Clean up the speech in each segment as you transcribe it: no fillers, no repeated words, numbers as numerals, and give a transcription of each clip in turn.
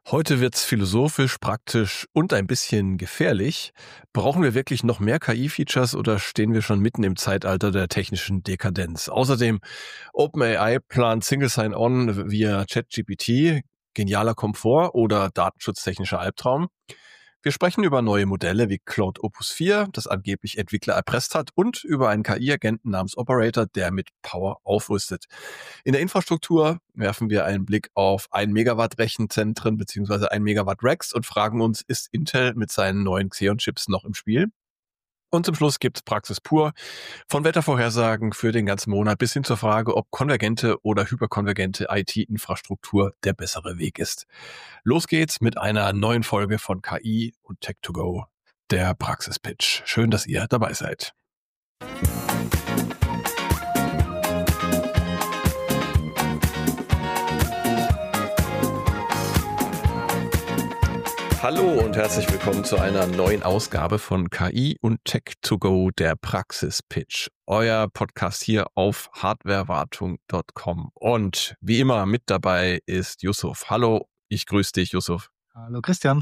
Heute wird's philosophisch, praktisch und ein bisschen gefährlich. Brauchen wir wirklich noch mehr KI-Features oder stehen wir schon mitten im Zeitalter der technischen Dekadenz? Außerdem, OpenAI plant Single Sign-On via ChatGPT, genialer Komfort oder datenschutztechnischer Albtraum. Wir sprechen über neue Modelle wie Claude Opus 4, das angeblich Entwickler erpresst hat, und über einen KI-Agenten namens Operator, der mit Power aufrüstet. In der Infrastruktur werfen wir einen Blick auf 1 Megawatt Rechenzentren bzw. 1 Megawatt Racks und fragen uns, ist Intel mit seinen neuen Xeon-Chips noch im Spiel? Und zum Schluss gibt's Praxis pur, von Wettervorhersagen für den ganzen Monat bis hin zur Frage, ob konvergente oder hyperkonvergente IT-Infrastruktur der bessere Weg ist. Los geht's mit einer neuen Folge von KI und Tech2Go, der Praxis-Pitch. Schön, dass ihr dabei seid. Hallo und herzlich willkommen zu einer neuen Ausgabe von KI und Tech2Go, der Praxis-Pitch. Euer Podcast hier auf hardwarewartung.com. Und wie immer mit dabei ist Yusuf. Hallo, ich grüße dich, Yusuf. Hallo Christian.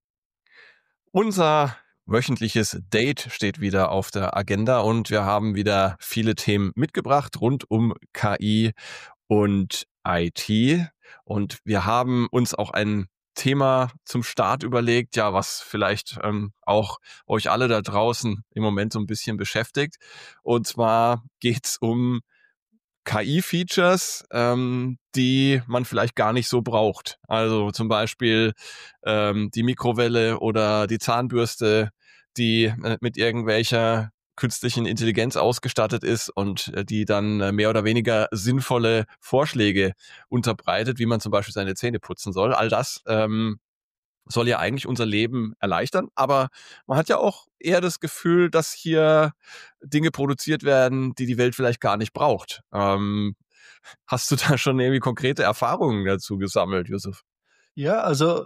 Unser wöchentliches Date steht wieder auf der Agenda und wir haben wieder viele Themen mitgebracht rund um KI und IT. Und wir haben uns auch ein Thema zum Start überlegt, ja, was vielleicht auch euch alle da draußen im Moment so ein bisschen beschäftigt. Und zwar geht's um KI-Features, die man vielleicht gar nicht so braucht. Also zum Beispiel die Mikrowelle oder die Zahnbürste, die mit irgendwelcher künstlichen Intelligenz ausgestattet ist und die dann mehr oder weniger sinnvolle Vorschläge unterbreitet, wie man zum Beispiel seine Zähne putzen soll. All das soll ja eigentlich unser Leben erleichtern, aber man hat ja auch eher das Gefühl, dass hier Dinge produziert werden, die die Welt vielleicht gar nicht braucht. Hast du da schon irgendwie konkrete Erfahrungen dazu gesammelt, Yusuf? Ja, also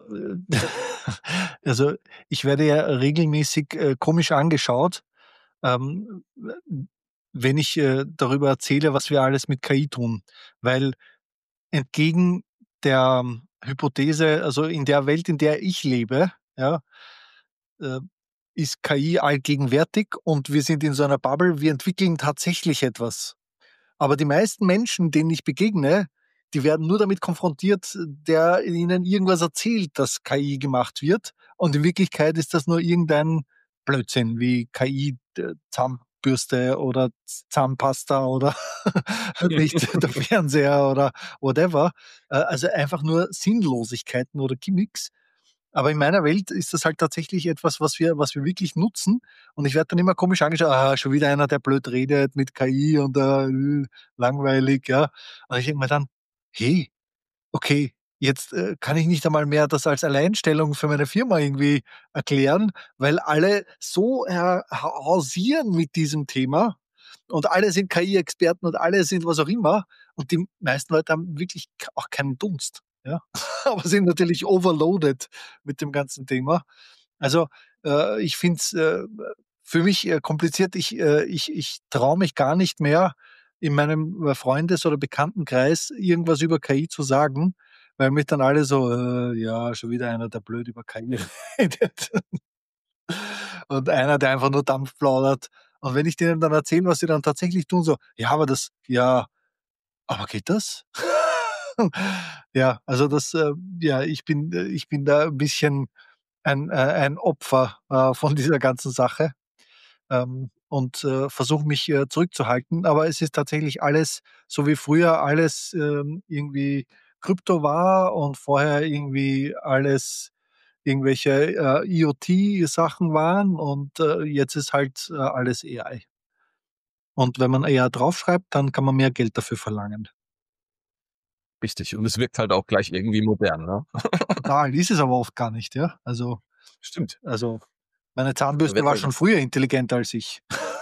ich werde ja regelmäßig komisch angeschaut, ähm, wenn ich darüber erzähle, was wir alles mit KI tun. Weil entgegen der Hypothese, also in der Welt, in der ich lebe, ja, äh, ist KI allgegenwärtig und wir sind in so einer Bubble, wir entwickeln tatsächlich etwas. Aber die meisten Menschen, denen ich begegne, die werden nur damit konfrontiert, der ihnen irgendwas erzählt, dass KI gemacht wird. Und in Wirklichkeit ist das nur irgendein Blödsinn, wie KI, Zahnbürste oder Zahnpasta oder nicht der Fernseher oder whatever. Also einfach nur Sinnlosigkeiten oder Gimmicks. Aber in meiner Welt ist das halt tatsächlich etwas, was wir wirklich nutzen. Und ich werde dann immer komisch angeschaut, schon wieder einer, der blöd redet mit KI und langweilig, ja. Und ich denke mir dann, hey, okay, jetzt kann ich nicht einmal mehr das als Alleinstellung für meine Firma irgendwie erklären, weil alle so hausieren mit diesem Thema und alle sind KI-Experten und alle sind was auch immer. Und die meisten Leute haben wirklich auch keinen Dunst. Ja? Aber sind natürlich overloaded mit dem ganzen Thema. Also ich finde es für mich kompliziert. Ich traue mich gar nicht mehr, in meinem Freundes- oder Bekanntenkreis irgendwas über KI zu sagen, weil mich dann alle so, ja, schon wieder einer, der blöd über KI redet. Und einer, der einfach nur Dampf plaudert. Und wenn ich denen dann erzähle, was sie dann tatsächlich tun, so, ja, aber geht das? Ja, also ja, ich bin da ein bisschen ein Opfer von dieser ganzen Sache und versuche mich zurückzuhalten. Aber es ist tatsächlich alles, so wie früher alles irgendwie Krypto war und vorher irgendwie alles irgendwelche IoT-Sachen waren und jetzt ist halt alles AI. Und wenn man AI draufschreibt, dann kann man mehr Geld dafür verlangen. Richtig. Und es wirkt halt auch gleich irgendwie modern, ne? Total, ist es aber oft gar nicht, ja. Also, Stimmt. also meine Da Zahnbürste wird war halt schon früher intelligenter als ich.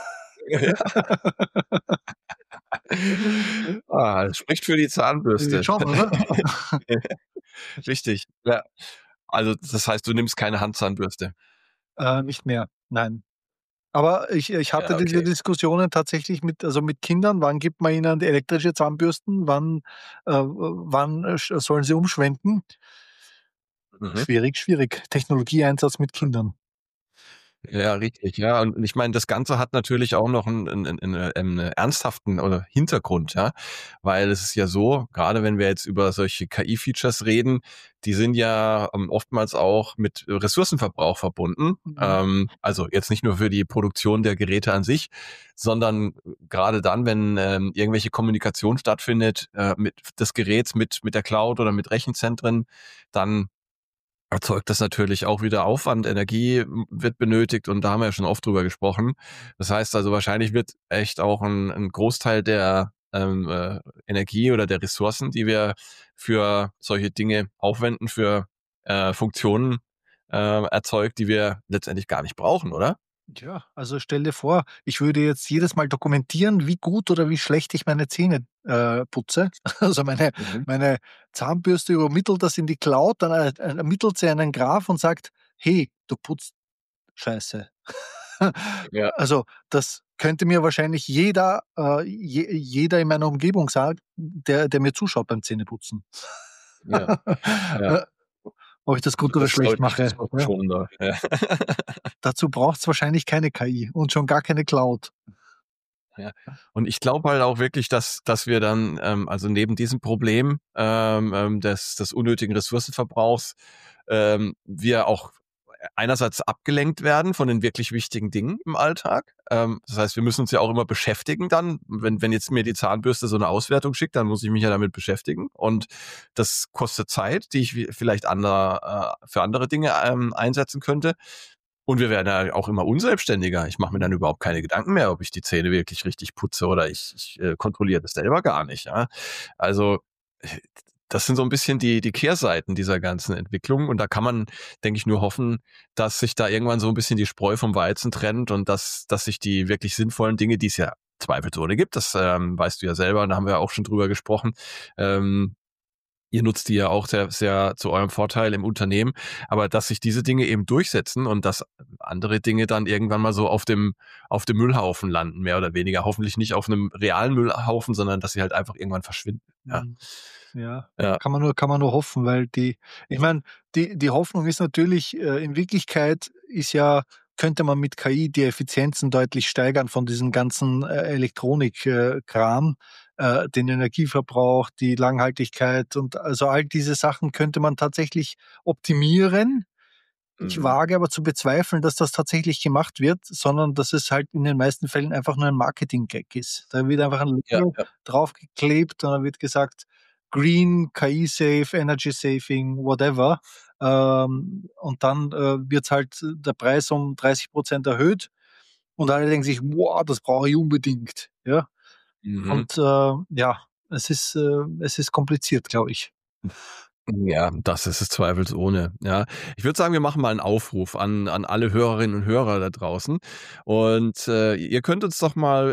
Das spricht für die Zahnbürste. Schon, oder? Richtig. Ja. Also das heißt, du nimmst keine Handzahnbürste. Nicht mehr, nein. Aber ich hatte Ja, diese okay. Diskussionen tatsächlich mit Kindern. Wann gibt man ihnen die elektrische Zahnbürsten? Wann sollen sie umschwenken? Mhm. Schwierig, schwierig. Technologieeinsatz mit Kindern. Ja, richtig, ja. Und ich meine, das Ganze hat natürlich auch noch einen ernsthaften oder Hintergrund, ja. Weil es ist ja so, gerade wenn wir jetzt über solche KI-Features reden, die sind ja oftmals auch mit Ressourcenverbrauch verbunden. Mhm. Also jetzt nicht nur für die Produktion der Geräte an sich, sondern gerade dann, wenn irgendwelche Kommunikation stattfindet mit des Geräts mit der Cloud oder mit Rechenzentren, dann erzeugt das natürlich auch wieder Aufwand, Energie wird benötigt und da haben wir ja schon oft drüber gesprochen. Das heißt also, wahrscheinlich wird echt auch ein Großteil der Energie oder der Ressourcen, die wir für solche Dinge aufwenden, für Funktionen erzeugt, die wir letztendlich gar nicht brauchen, oder? Ja, also stell dir vor, ich würde jetzt jedes Mal dokumentieren, wie gut oder wie schlecht ich meine Zähne putze. Also Mhm. meine Zahnbürste übermittelt das in die Cloud, dann ermittelt sie einen Graph und sagt, hey, du putzt scheiße. Ja, Also das könnte mir wahrscheinlich jeder in meiner Umgebung sagen, der mir zuschaut beim Zähneputzen. ja, ja. Äh, Ob ich das gut oder Das ist schlecht deutlich mache. Ja. ressourcenschonender. Ja. Dazu braucht es wahrscheinlich keine KI und schon gar keine Cloud. Ja. Und ich glaube halt auch wirklich, dass wir dann, also neben diesem Problem des unnötigen Ressourcenverbrauchs, wir auch einerseits abgelenkt werden von den wirklich wichtigen Dingen im Alltag. Das heißt, wir müssen uns ja auch immer beschäftigen dann. Wenn jetzt mir die Zahnbürste so eine Auswertung schickt, dann muss ich mich ja damit beschäftigen. Und das kostet Zeit, die ich vielleicht für andere Dinge einsetzen könnte. Und wir werden ja auch immer unselbstständiger. Ich mache mir dann überhaupt keine Gedanken mehr, ob ich die Zähne wirklich richtig putze oder ich kontrolliere das selber gar nicht. Ja? Also das sind so ein bisschen die Kehrseiten dieser ganzen Entwicklung. Und da kann man, denke ich, nur hoffen, dass sich da irgendwann so ein bisschen die Spreu vom Weizen trennt und dass sich die wirklich sinnvollen Dinge, die es ja zweifelsohne gibt, das weißt du ja selber, da haben wir auch schon drüber gesprochen, ihr nutzt die ja auch sehr, sehr zu eurem Vorteil im Unternehmen, aber dass sich diese Dinge eben durchsetzen und dass andere Dinge dann irgendwann mal so auf dem Müllhaufen landen, mehr oder weniger. Hoffentlich nicht auf einem realen Müllhaufen, sondern dass sie halt einfach irgendwann verschwinden. Ja, Mhm. Ja, ja, kann man nur hoffen, weil ich meine, die Hoffnung ist natürlich, in Wirklichkeit ist ja könnte man mit KI die Effizienzen deutlich steigern von diesem ganzen, Elektronik Kram, den Energieverbrauch, die Langhaltigkeit und also all diese Sachen könnte man tatsächlich optimieren. Ich mhm. wage aber zu bezweifeln, dass das tatsächlich gemacht wird, sondern dass es halt in den meisten Fällen einfach nur ein Marketing-Gag ist. Da wird einfach ein Ja, Label ja. draufgeklebt und dann wird gesagt: „Green, KI-safe, Energy saving, whatever." Und dann, wird halt der Preis um 30% erhöht und alle denken sich: „Wow, das brauche ich unbedingt." Ja? Mhm. Und, ja, es ist kompliziert, glaube ich. Ja, das ist es zweifelsohne. Ja, ich würde sagen, wir machen mal einen Aufruf an alle Hörerinnen und Hörer da draußen. Und ihr könnt uns doch mal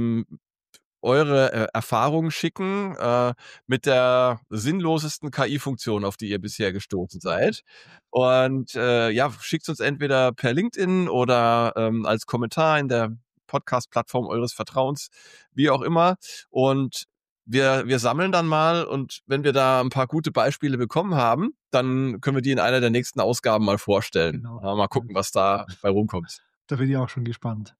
eure Erfahrungen schicken mit der sinnlosesten KI-Funktion, auf die ihr bisher gestoßen seid. Und ja, schickt uns entweder per LinkedIn oder als Kommentar in der Podcast-Plattform eures Vertrauens, wie auch immer. Und wir sammeln dann mal und wenn wir da ein paar gute Beispiele bekommen haben, dann können wir die in einer der nächsten Ausgaben mal vorstellen. Genau. Mal Ja, gucken, was da bei rumkommt. da bin ich auch schon gespannt.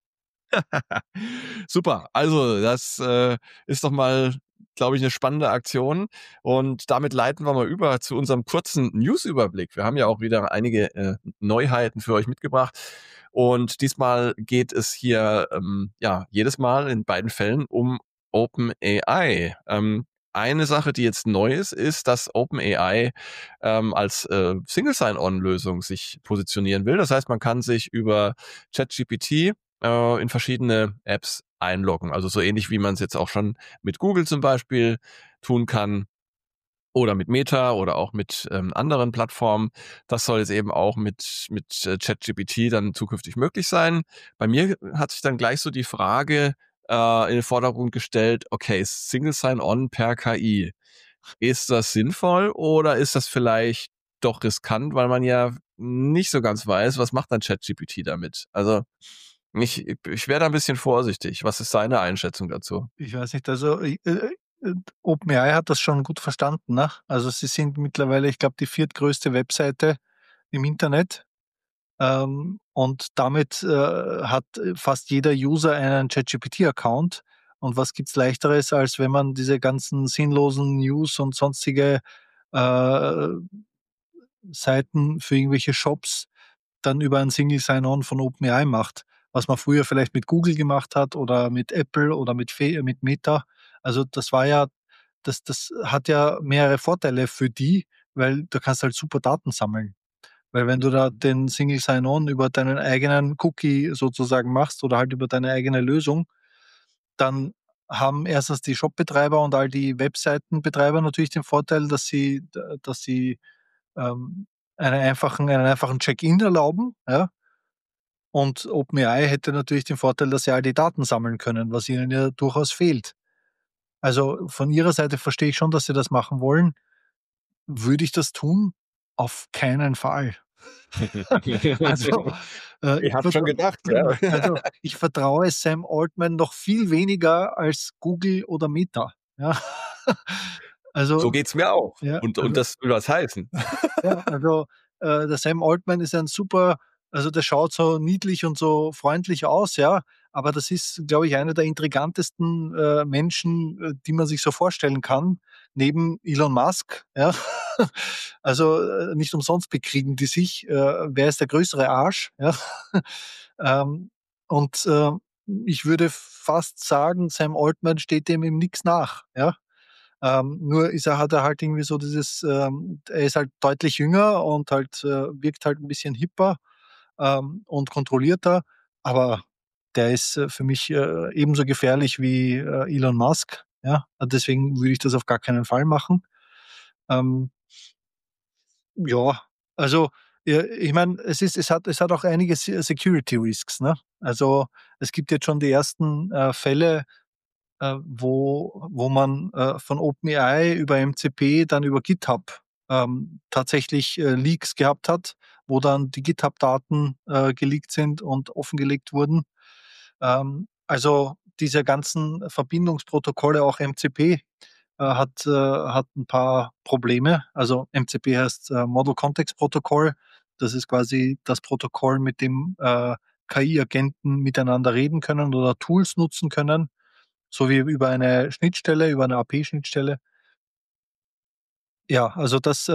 Super, also das ist doch mal, glaube ich, eine spannende Aktion und damit leiten wir mal über zu unserem kurzen News-Überblick. Wir haben ja auch wieder einige Neuheiten für euch mitgebracht und diesmal geht es hier ja jedes Mal in beiden Fällen um OpenAI. Eine Sache, die jetzt neu ist, ist, dass OpenAI als Single Sign-On-Lösung sich positionieren will. Das heißt, man kann sich über ChatGPT in verschiedene Apps einloggen. Also so ähnlich wie man es jetzt auch schon mit Google zum Beispiel tun kann oder mit Meta oder auch mit anderen Plattformen. Das soll jetzt eben auch mit ChatGPT dann zukünftig möglich sein. Bei mir hat sich dann gleich so die Frage in den Vordergrund gestellt, okay, Single Sign-On per KI. Ist das sinnvoll oder ist das vielleicht doch riskant, weil man ja nicht so ganz weiß, was macht dann ChatGPT damit? Also ich wäre da ein bisschen vorsichtig. Was ist deine Einschätzung dazu? Ich weiß nicht, also OpenAI hat das schon gut verstanden, ne? Also sie sind mittlerweile, ich glaube, die viertgrößte Webseite im Internet. Und damit hat fast jeder User einen ChatGPT-Account. Und was gibt's Leichteres, als wenn man diese ganzen sinnlosen News und sonstige äh, Seiten für irgendwelche Shops dann über ein Single Sign-On von OpenAI macht, was man früher vielleicht mit Google gemacht hat oder mit Apple oder mit Meta. Also das hat ja mehrere Vorteile für die, weil du kannst halt super Daten sammeln. Weil wenn du da den Single Sign-On über deinen eigenen Cookie sozusagen machst oder halt über deine eigene Lösung, dann haben erstens die Shopbetreiber und all die Webseitenbetreiber natürlich den Vorteil, dass sie ähm, einen einfachen Check-in erlauben, ja. Und OpenAI hätte natürlich den Vorteil, dass sie all die Daten sammeln können, was ihnen ja durchaus fehlt. Also von ihrer Seite verstehe ich schon, dass sie das machen wollen. Würde ich das tun? Auf keinen Fall. Also, Ich ich habe schon vertrau gedacht, ja. also, ich vertraue Sam Altman noch viel weniger als Google oder Meta, ja. So Also, geht's mir auch. ja, Und das will was heißen. ja, also, der Sam Altman ist ein super, also, der schaut so niedlich und so freundlich aus, ja, aber das ist, glaube ich, einer der intrigantesten, Menschen, die man sich so vorstellen kann, neben Elon Musk, ja. Also, nicht umsonst bekriegen die sich, wer ist der größere Arsch, ja. Ähm, und, ich würde fast sagen, Sam Altman steht dem im nix nach, ja. Nur hat er halt irgendwie so dieses, er ist halt deutlich jünger und halt, wirkt halt ein bisschen hipper, und kontrollierter, aber der ist, für mich, ebenso gefährlich wie, Elon Musk, ja. Deswegen würde ich das auf gar keinen Fall machen. Ähm, ja, also, ich meine, es hat auch einige Security Risks, ne? Also, es gibt jetzt schon die ersten, Fälle, wo man, von OpenAI über MCP dann über GitHub, tatsächlich, Leaks gehabt hat, wo dann die GitHub-Daten, geleakt sind und offengelegt wurden. Also, diese ganzen Verbindungsprotokolle, auch MCP, hat ein paar Probleme. Also, MCP heißt, Model Context Protocol. Das ist quasi das Protokoll, mit dem, KI-Agenten miteinander reden können oder Tools nutzen können, so wie über eine Schnittstelle, über eine AP-Schnittstelle. Ja, also das,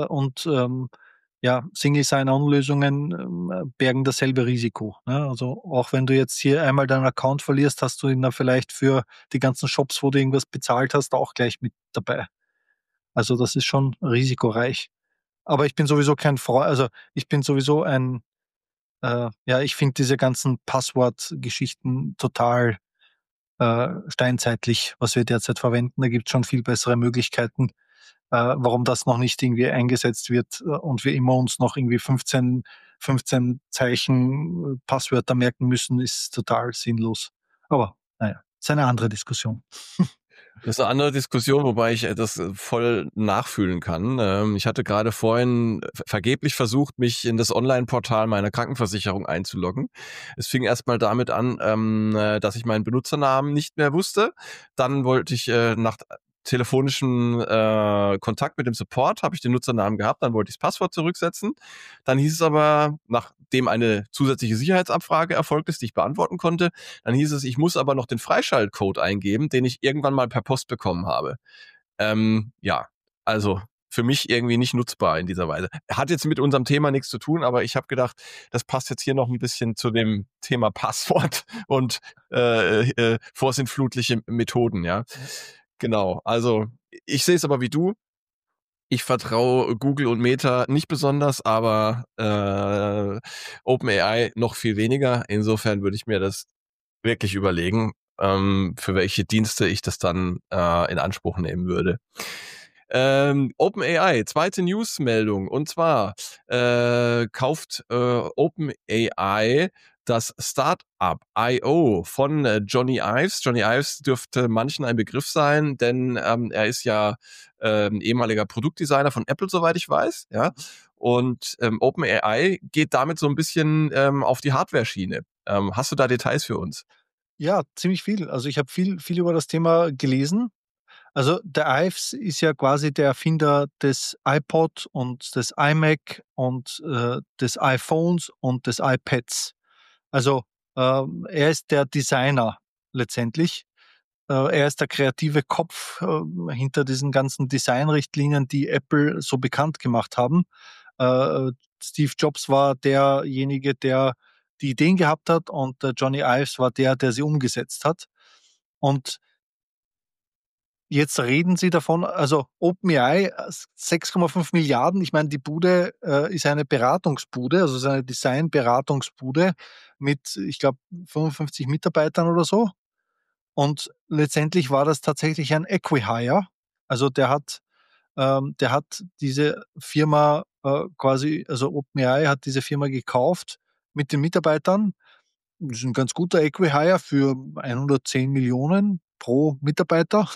ja, Single Sign-On-Lösungen, bergen dasselbe Risiko, ne? Also, auch wenn du jetzt hier einmal deinen Account verlierst, hast du ihn dann vielleicht für die ganzen Shops, wo du irgendwas bezahlt hast, auch gleich mit dabei. Also, das ist schon risikoreich. Aber ich bin sowieso kein Freu also, ich bin sowieso ein, ja, ich finde diese ganzen Passwortgeschichten total, steinzeitlich, was wir derzeit verwenden. Da gibt's schon viel bessere Möglichkeiten. Warum das noch nicht irgendwie eingesetzt wird, und wir immer uns noch irgendwie 15 Zeichen, Passwörter merken müssen, ist total sinnlos. Aber naja, ist eine andere Diskussion. Das ist eine andere Diskussion, wobei ich das voll nachfühlen kann. Ich hatte gerade vorhin vergeblich versucht, mich in das Online-Portal meiner Krankenversicherung einzuloggen. Es fing erstmal damit an, dass ich meinen Benutzernamen nicht mehr wusste. Dann wollte ich nach telefonischem Kontakt mit dem Support, habe ich den Nutzernamen gehabt, dann wollte ich das Passwort zurücksetzen. Dann hieß es aber, nachdem eine zusätzliche Sicherheitsabfrage erfolgt ist, die ich beantworten konnte, dann hieß es, ich muss aber noch den Freischaltcode eingeben, den ich irgendwann mal per Post bekommen habe. Ja, also für mich irgendwie nicht nutzbar in dieser Weise. Hat jetzt mit unserem Thema nichts zu tun, aber ich habe gedacht, das passt jetzt hier noch ein bisschen zu dem Thema Passwort und vorsintflutliche Methoden, ja. Genau, also ich sehe es aber wie du. Ich vertraue Google und Meta nicht besonders, aber OpenAI noch viel weniger. Insofern würde ich mir das wirklich überlegen, für welche Dienste ich das dann in Anspruch nehmen würde. OpenAI, zweite Newsmeldung, und zwar kauft OpenAI das Startup IO von Johnny Ives. Johnny Ives dürfte manchen ein Begriff sein, denn er ist ja ehemaliger Produktdesigner von Apple, soweit ich weiß. Ja, und OpenAI geht damit so ein bisschen auf die Hardware-Schiene. Hast du da Details für uns? Ja, ziemlich viel. Also, ich habe viel über das Thema gelesen. Also der Ives ist ja quasi der Erfinder des iPod und des iMac und des iPhones und des iPads. Also er ist der Designer letztendlich. Er ist der kreative Kopf hinter diesen ganzen Designrichtlinien, die Apple so bekannt gemacht haben. Steve Jobs war derjenige, der die Ideen gehabt hat, und Johnny Ives war der sie umgesetzt hat. Und jetzt reden Sie davon, also OpenAI, 6,5 Milliarden. Ich meine, die Bude ist eine Beratungsbude, also es ist eine Design-Beratungsbude mit, ich glaube, 55 Mitarbeitern oder so. Und letztendlich war das tatsächlich ein Acquihire. Also der hat diese Firma quasi, also OpenAI hat diese Firma gekauft mit den Mitarbeitern. Das ist ein ganz guter Acquihire für 110 Millionen pro Mitarbeiter.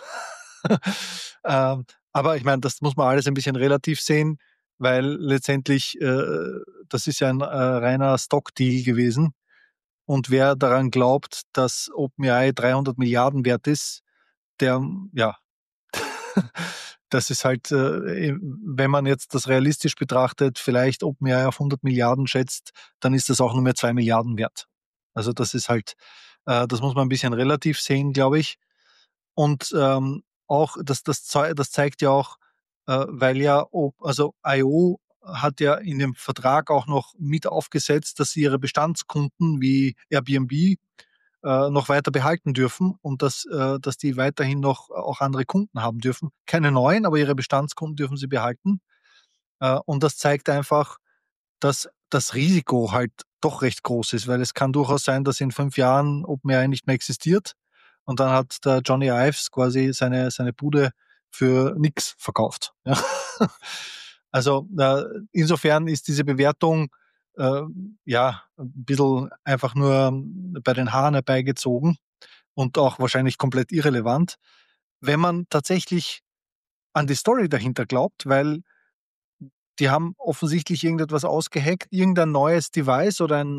Aber ich meine, das muss man alles ein bisschen relativ sehen, weil letztendlich das ist ja ein reiner Stock-Deal gewesen. Und wer daran glaubt, dass OpenAI 300 Milliarden wert ist, der, ja, das ist halt, wenn man jetzt das realistisch betrachtet, vielleicht OpenAI auf 100 Milliarden schätzt, dann ist das auch nur mehr 2 Milliarden wert. Also das ist halt, das muss man ein bisschen relativ sehen, glaube ich. Und auch, das zeigt ja auch, weil ja, also IO hat ja in dem Vertrag auch noch mit aufgesetzt, dass sie ihre Bestandskunden wie Airbnb noch weiter behalten dürfen und dass die weiterhin noch auch andere Kunden haben dürfen. Keine neuen, aber ihre Bestandskunden dürfen sie behalten. Und das zeigt einfach, dass das Risiko halt doch recht groß ist, weil es kann durchaus sein, dass in 5 Jahren OpenAI nicht mehr existiert und dann hat der Johnny Ives quasi seine Bude für nix verkauft. Ja. Also insofern ist diese Bewertung äh, ja ein bisschen einfach nur bei den Haaren herbeigezogen und auch wahrscheinlich komplett irrelevant, wenn man tatsächlich an die Story dahinter glaubt, weil die haben offensichtlich irgendetwas ausgehackt, irgendein neues Device oder ein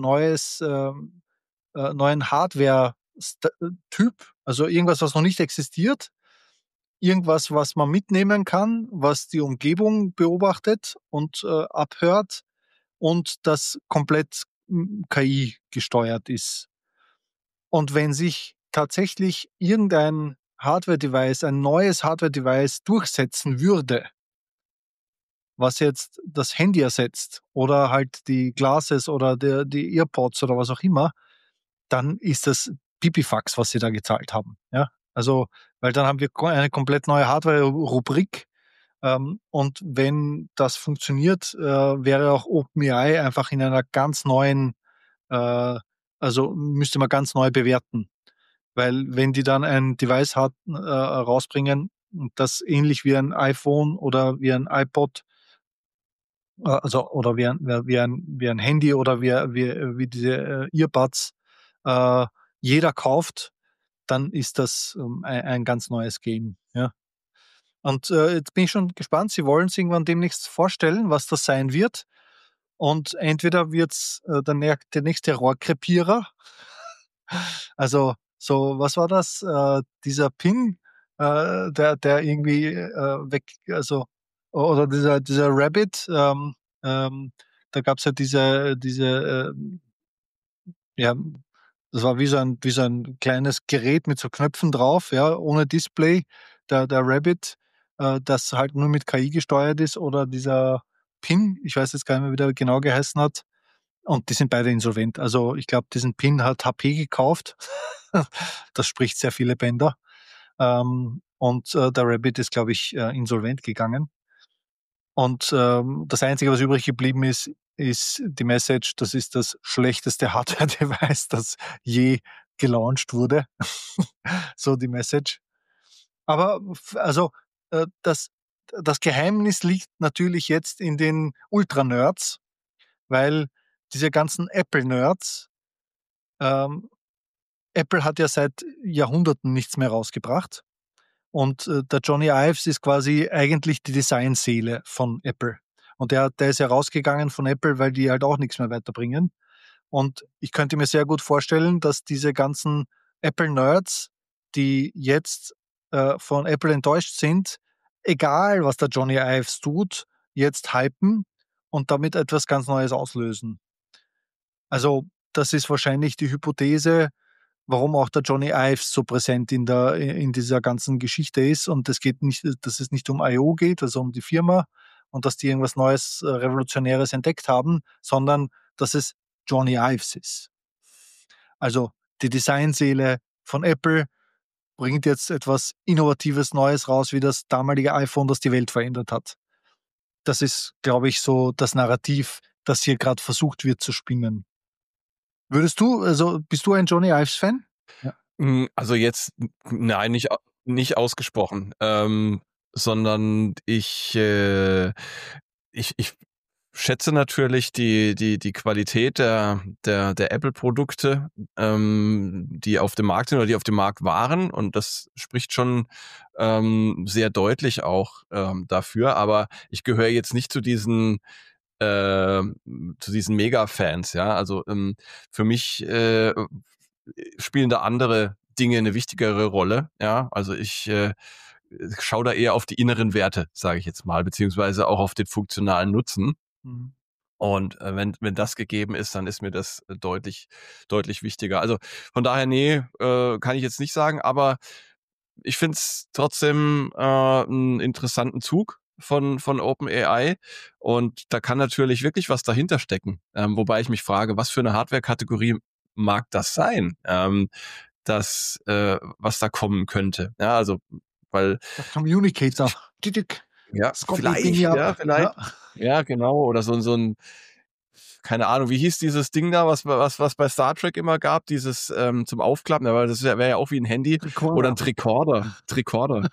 neuen Hardware-Typ, also irgendwas, was noch nicht existiert, irgendwas, was man mitnehmen kann, was die Umgebung beobachtet und abhört und das komplett KI gesteuert ist. Und wenn sich tatsächlich irgendein Hardware-Device, ein neues Hardware-Device durchsetzen würde, was jetzt das Handy ersetzt oder halt die Glasses oder die Earpods oder was auch immer, dann ist das Pipifax, was sie da gezahlt haben. Ja? Also, weil dann haben wir eine komplett neue Hardware-Rubrik. Und wenn das funktioniert, wäre auch OpenAI einfach in einer ganz neuen, also müsste man ganz neu bewerten. Weil wenn die dann ein Device rausbringen, das ähnlich wie ein iPhone oder wie ein iPod, also oder wie ein Handy oder wie diese Earbuds äh, jeder kauft, dann ist das ein ganz neues Game. Ja. Und jetzt bin ich schon gespannt. Sie wollen es irgendwann demnächst vorstellen, was das sein wird. Und entweder wird es der nächste Rohrkrepierer. Also, so, was war das? Dieser Pin, der irgendwie weg, also, oder dieser Rabbit, da gab es ja ja, das war wie so ein kleines Gerät mit so Knöpfen drauf, ja, ohne Display, der Rabbit, das halt nur mit KI gesteuert ist, oder dieser Pin, ich weiß jetzt gar nicht mehr, wie der genau geheißen hat. Und die sind beide insolvent. Also ich glaube, diesen Pin hat HP gekauft. Das spricht sehr viele Bänder. Und der Rabbit ist, glaube ich, insolvent gegangen. Und das Einzige, was übrig geblieben ist, ist die Message, das ist das schlechteste Hardware-Device, das je gelauncht wurde. So die Message. Aber also das Geheimnis liegt natürlich jetzt in den Ultra-Nerds, weil diese ganzen Apple-Nerds, ähm, Apple hat ja seit Jahrhunderten nichts mehr rausgebracht. Und der Johnny Ives ist quasi eigentlich die Designseele von Apple. Und der ist ja rausgegangen von Apple, weil die halt auch nichts mehr weiterbringen. Und ich könnte mir sehr gut vorstellen, dass diese ganzen Apple-Nerds, die jetzt von Apple enttäuscht sind, egal was der Johnny Ives tut, jetzt hypen und damit etwas ganz Neues auslösen. Also das ist wahrscheinlich die Hypothese, warum auch der Johnny Ives so präsent in dieser ganzen Geschichte ist. Und es geht nicht, dass es nicht um I.O. geht, also um die Firma und dass die irgendwas Neues, Revolutionäres entdeckt haben, sondern dass es Johnny Ives ist. Also die Designseele von Apple bringt jetzt etwas Innovatives Neues raus, wie das damalige iPhone, das die Welt verändert hat. Das ist, glaube ich, so das Narrativ, das hier gerade versucht wird zu spinnen. Bist du ein Johnny Ives-Fan? Ja. Also jetzt, nein, nicht ausgesprochen, sondern ich schätze natürlich die Qualität der Apple-Produkte, die auf dem Markt sind oder die auf dem Markt waren. Und das spricht schon sehr deutlich auch dafür. Aber ich gehöre jetzt nicht zu diesen Mega-Fans, ja. Also für mich spielen da andere Dinge eine wichtigere Rolle, ja. Also ich schaue da eher auf die inneren Werte, sage ich jetzt mal, beziehungsweise auch auf den funktionalen Nutzen. Mhm. Und wenn das gegeben ist, dann ist mir das deutlich wichtiger. Also von daher, nee, kann ich jetzt nicht sagen, aber ich finde es trotzdem einen interessanten Zug von OpenAI und da kann natürlich wirklich was dahinter stecken. Wobei ich mich frage, was für eine Hardware-Kategorie mag das sein, was da kommen könnte. Ja, also weil Der Communicator. Titik. ja, Das koppelt Dinge ab. vielleicht. Ja. Ja, genau. Oder so ein, keine Ahnung, wie hieß dieses Ding da, was bei Star Trek immer gab, dieses zum Aufklappen, aber das wäre ja auch wie ein Handy oder ein Recorder. Tricorder.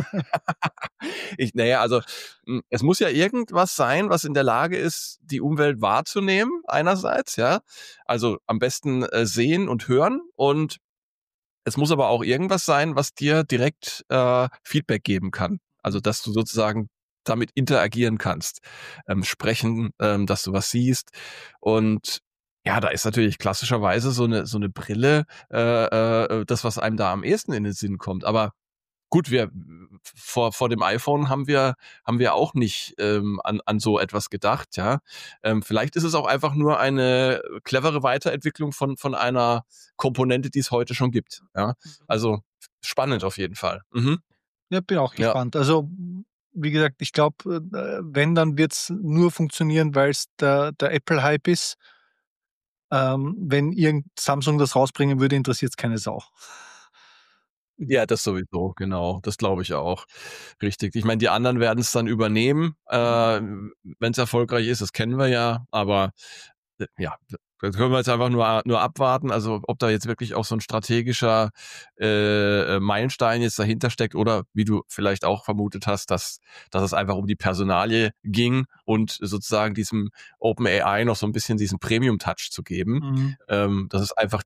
Naja, also es muss ja irgendwas sein, was in der Lage ist, die Umwelt wahrzunehmen, einerseits, ja. Also am besten sehen und hören und es muss aber auch irgendwas sein, was dir direkt Feedback geben kann. Also, dass du sozusagen damit interagieren kannst, sprechen, dass du was siehst. Und ja, da ist natürlich klassischerweise so eine Brille, das, was einem da am ehesten in den Sinn kommt. Aber gut, vor dem iPhone haben wir auch nicht an so etwas gedacht, ja. Vielleicht ist es auch einfach nur eine clevere Weiterentwicklung von einer Komponente, die es heute schon gibt, ja. Also spannend auf jeden Fall. Mhm. Ja, bin auch Ja. gespannt. Also, wie gesagt, ich glaube, wenn, dann wird es nur funktionieren, weil es der Apple-Hype ist. Wenn irgend Samsung das rausbringen würde, interessiert es keine Sau. Ja, das sowieso, genau. Das glaube ich auch. Richtig. Ich meine, die anderen werden es dann übernehmen, wenn es erfolgreich ist, das kennen wir ja, aber ja, da können wir jetzt einfach nur abwarten, also ob da jetzt wirklich auch so ein strategischer Meilenstein jetzt dahinter steckt oder wie du vielleicht auch vermutet hast, dass es einfach um die Personalie ging und sozusagen diesem OpenAI noch so ein bisschen diesen Premium-Touch zu geben. Mhm. Das ist einfach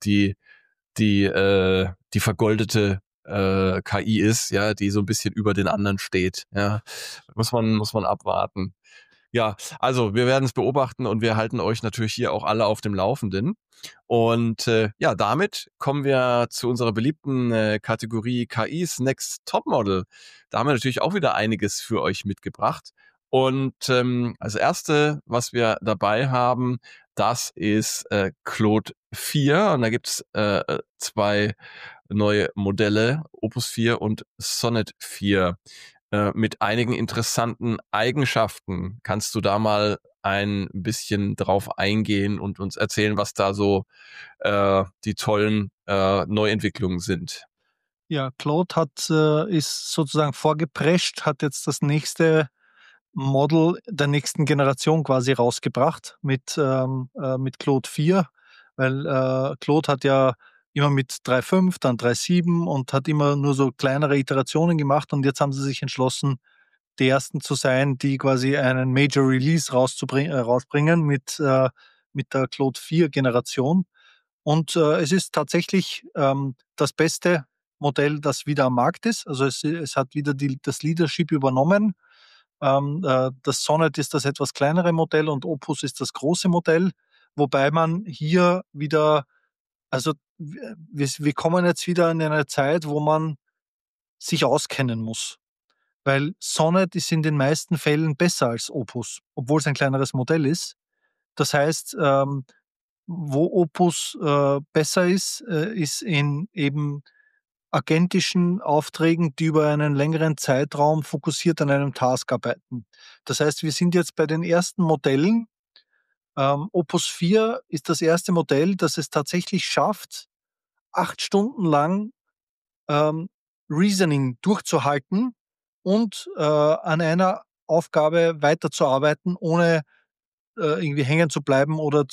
die vergoldete KI ist, ja, die so ein bisschen über den anderen steht. Ja, muss man abwarten. Ja, also wir werden es beobachten und wir halten euch natürlich hier auch alle auf dem Laufenden. Und ja, damit kommen wir zu unserer beliebten Kategorie KIs Next Topmodel. Da haben wir natürlich auch wieder einiges für euch mitgebracht. Und als erste, was wir dabei haben, das ist Claude 4. Und da gibt's zwei neue Modelle, Opus 4 und Sonnet 4 mit einigen interessanten Eigenschaften. Kannst du da mal ein bisschen drauf eingehen und uns erzählen, was da so die tollen Neuentwicklungen sind? Ja, Claude ist sozusagen vorgeprescht, hat jetzt das nächste Model der nächsten Generation quasi rausgebracht mit Claude 4, weil Claude hat ja immer mit 3.5, dann 3.7 und hat immer nur so kleinere Iterationen gemacht und jetzt haben sie sich entschlossen, die ersten zu sein, die quasi einen Major Release rausbringen mit der Claude 4 Generation. Und es ist tatsächlich das beste Modell, das wieder am Markt ist. Also es hat wieder das Leadership übernommen. Das Sonnet ist das etwas kleinere Modell und Opus ist das große Modell, wobei man hier wieder, also wir kommen jetzt wieder in eine Zeit, wo man sich auskennen muss. Weil Sonnet ist in den meisten Fällen besser als Opus, obwohl es ein kleineres Modell ist. Das heißt, wo Opus besser ist in eben agentischen Aufträgen, die über einen längeren Zeitraum fokussiert an einem Task arbeiten. Das heißt, wir sind jetzt bei den ersten Modellen. Opus 4 ist das erste Modell, das es tatsächlich schafft, 8 Stunden lang ähm, Reasoning durchzuhalten und an einer Aufgabe weiterzuarbeiten, ohne irgendwie hängen zu bleiben oder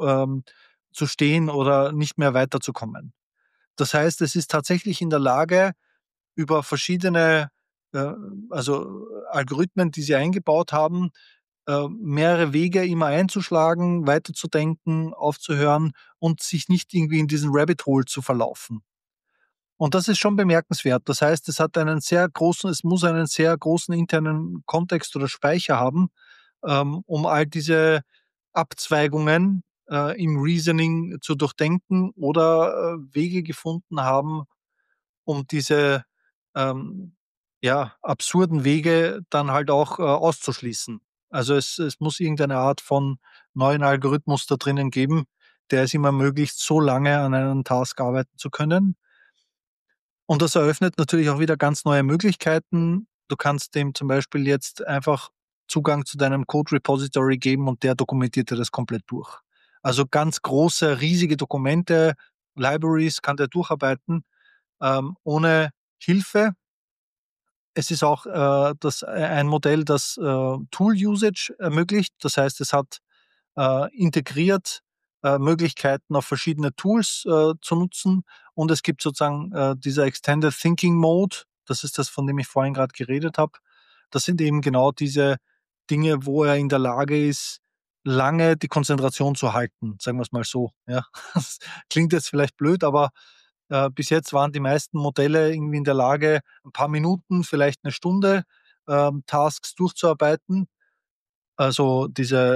zu stehen oder nicht mehr weiterzukommen. Das heißt, es ist tatsächlich in der Lage, über verschiedene äh, also Algorithmen, die sie eingebaut haben, mehrere Wege immer einzuschlagen, weiterzudenken, aufzuhören und sich nicht irgendwie in diesen Rabbit Hole zu verlaufen. Und das ist schon bemerkenswert. Das heißt, es muss einen sehr großen internen Kontext oder Speicher haben, um all diese Abzweigungen im Reasoning zu durchdenken oder Wege gefunden haben, um diese ähm, ja, absurden Wege dann halt auch auszuschließen. Also es muss irgendeine Art von neuen Algorithmus da drinnen geben, der es ihm ermöglicht, so lange an einem Task arbeiten zu können. Und das eröffnet natürlich auch wieder ganz neue Möglichkeiten. Du kannst dem zum Beispiel jetzt einfach Zugang zu deinem Code Repository geben und der dokumentiert dir das komplett durch. Also ganz große, riesige Dokumente, Libraries kann der durcharbeiten ohne Hilfe. Es ist auch ein Modell, das Tool-Usage ermöglicht. Das heißt, es hat integriert Möglichkeiten, auf verschiedene Tools zu nutzen. Und es gibt sozusagen dieser Extended Thinking Mode. Das ist das, von dem ich vorhin gerade geredet habe. Das sind eben genau diese Dinge, wo er in der Lage ist, lange die Konzentration zu halten, sagen wir es mal so. Ja. Das klingt jetzt vielleicht blöd, aber bis jetzt waren die meisten Modelle irgendwie in der Lage, ein paar Minuten, vielleicht eine Stunde Tasks durchzuarbeiten. Also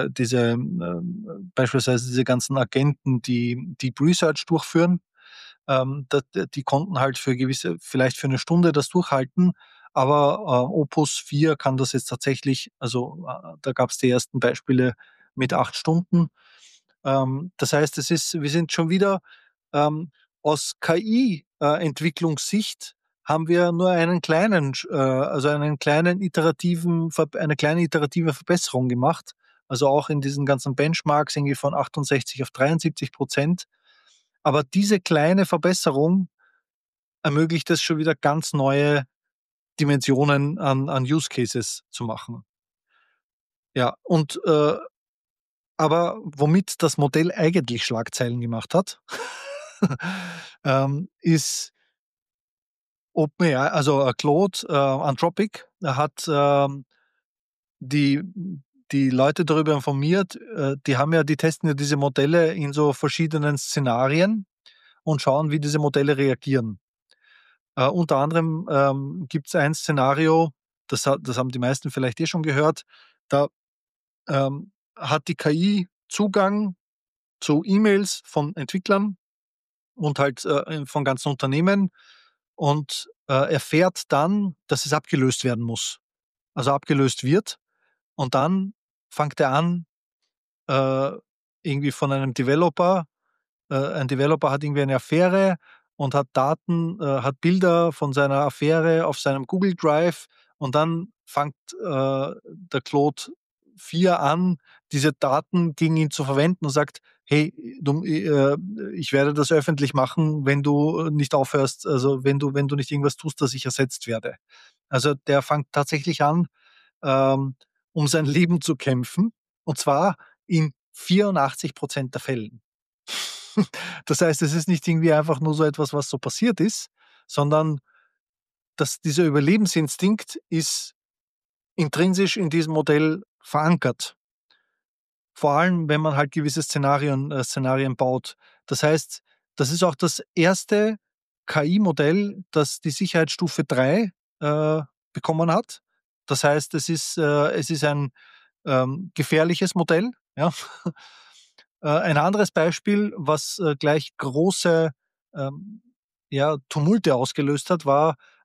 beispielsweise diese ganzen Agenten, die Deep Research durchführen, die konnten halt vielleicht für eine Stunde das durchhalten, aber Opus 4 kann das jetzt tatsächlich, also da gab es die ersten Beispiele mit 8 Stunden. Das heißt, wir sind schon wieder aus KI-Entwicklungssicht haben wir nur eine kleine iterative Verbesserung gemacht. Also auch in diesen ganzen Benchmarks irgendwie von 68 auf 73%. Aber diese kleine Verbesserung ermöglicht es schon wieder ganz neue Dimensionen an Use Cases zu machen. Ja, aber womit das Modell eigentlich Schlagzeilen gemacht hat, ist OpenAI, also Claude, Anthropic, hat die, die Leute darüber informiert, die testen ja diese Modelle in so verschiedenen Szenarien und schauen, wie diese Modelle reagieren. Unter anderem gibt es ein Szenario, das haben die meisten vielleicht eh schon gehört, da hat die KI Zugang zu E-Mails von Entwicklern und halt von ganzen Unternehmen und erfährt dann, dass es abgelöst werden muss. Also abgelöst wird. Und dann fängt er an, äh, irgendwie von einem Developer, ein Developer hat irgendwie eine Affäre und hat hat Bilder von seiner Affäre auf seinem Google Drive und dann fängt der Claude 4 an, diese Daten gegen ihn zu verwenden und sagt, hey, ich werde das öffentlich machen, wenn du nicht aufhörst, also wenn du nicht irgendwas tust, dass ich ersetzt werde. Also der fängt tatsächlich an, ähm, um sein Leben zu kämpfen, und zwar in 84% der Fällen. Das heißt, es ist nicht irgendwie einfach nur so etwas, was so passiert ist, sondern dieser Überlebensinstinkt ist intrinsisch in diesem Modell verankert. Vor allem, wenn man halt gewisse Szenarien baut. Das heißt, das ist auch das erste KI-Modell, das die Sicherheitsstufe 3 bekommen hat. Das heißt, es ist ein gefährliches Modell. Ja. Ein anderes Beispiel, was gleich große ähm, ja, Tumulte ausgelöst hat, war,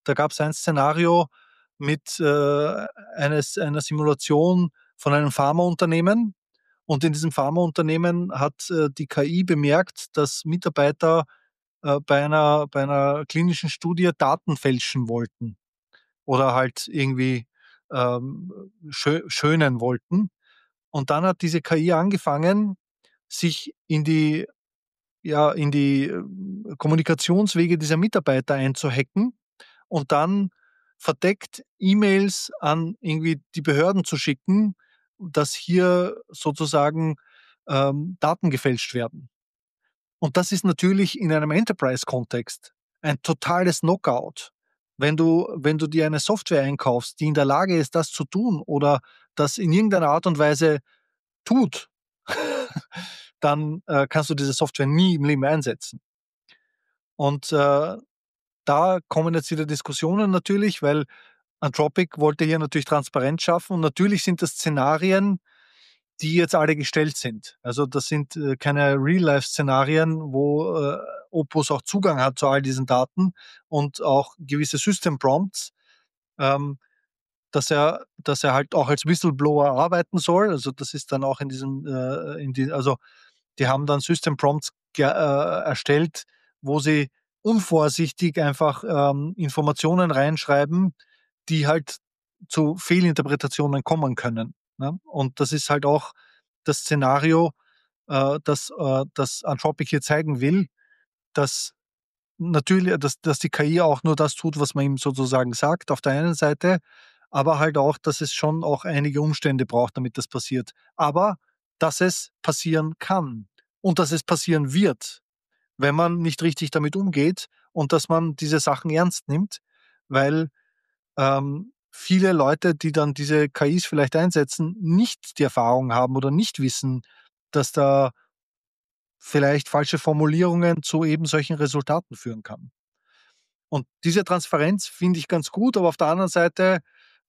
Da gab es ein Szenario mit einer Simulation von einem Pharmaunternehmen. Und in diesem Pharmaunternehmen hat die KI bemerkt, dass Mitarbeiter bei einer klinischen Studie Daten fälschen wollten oder halt irgendwie schönen wollten. Und dann hat diese KI angefangen, sich in die Kommunikationswege dieser Mitarbeiter einzuhacken und dann verdeckt E-Mails an irgendwie die Behörden zu schicken, dass hier sozusagen Daten gefälscht werden. Und das ist natürlich in einem Enterprise-Kontext ein totales Knockout. Wenn du dir eine Software einkaufst, die in der Lage ist, das zu tun oder das in irgendeiner Art und Weise tut, dann kannst du diese Software nie im Leben einsetzen. Und da kommen jetzt wieder Diskussionen natürlich, weil Anthropic wollte hier natürlich Transparenz schaffen und natürlich sind das Szenarien, die jetzt alle gestellt sind. Also das sind keine Real-Life-Szenarien, wo Opus auch Zugang hat zu all diesen Daten und auch gewisse System-Prompts, ähm, dass er halt auch als Whistleblower arbeiten soll. Also das ist dann auch in diesem, also die haben dann System Prompts erstellt, wo sie unvorsichtig einfach Informationen reinschreiben, die halt zu Fehlinterpretationen kommen können. Ne? Und das ist halt auch das Szenario, das Anthropic hier zeigen will, dass natürlich, dass die KI auch nur das tut, was man ihm sozusagen sagt, auf der einen Seite, aber halt auch, dass es schon auch einige Umstände braucht, damit das passiert. Aber dass es passieren kann und dass es passieren wird, wenn man nicht richtig damit umgeht und dass man diese Sachen ernst nimmt, weil viele Leute, die dann diese KIs vielleicht einsetzen, nicht die Erfahrung haben oder nicht wissen, dass da vielleicht falsche Formulierungen zu eben solchen Resultaten führen kann. Und diese Transparenz finde ich ganz gut, aber auf der anderen Seite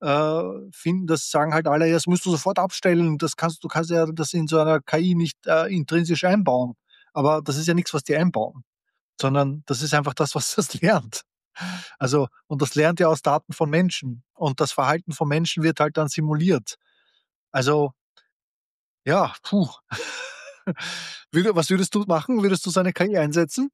das sagen halt alle, ja, das musst du sofort abstellen, du kannst ja das in so einer KI nicht intrinsisch einbauen. Aber das ist ja nichts, was die einbauen, sondern das ist einfach das, was das lernt. Also, und das lernt ja aus Daten von Menschen. Und das Verhalten von Menschen wird halt dann simuliert. Also, ja, puh. Was würdest du machen? Würdest du so eine KI einsetzen?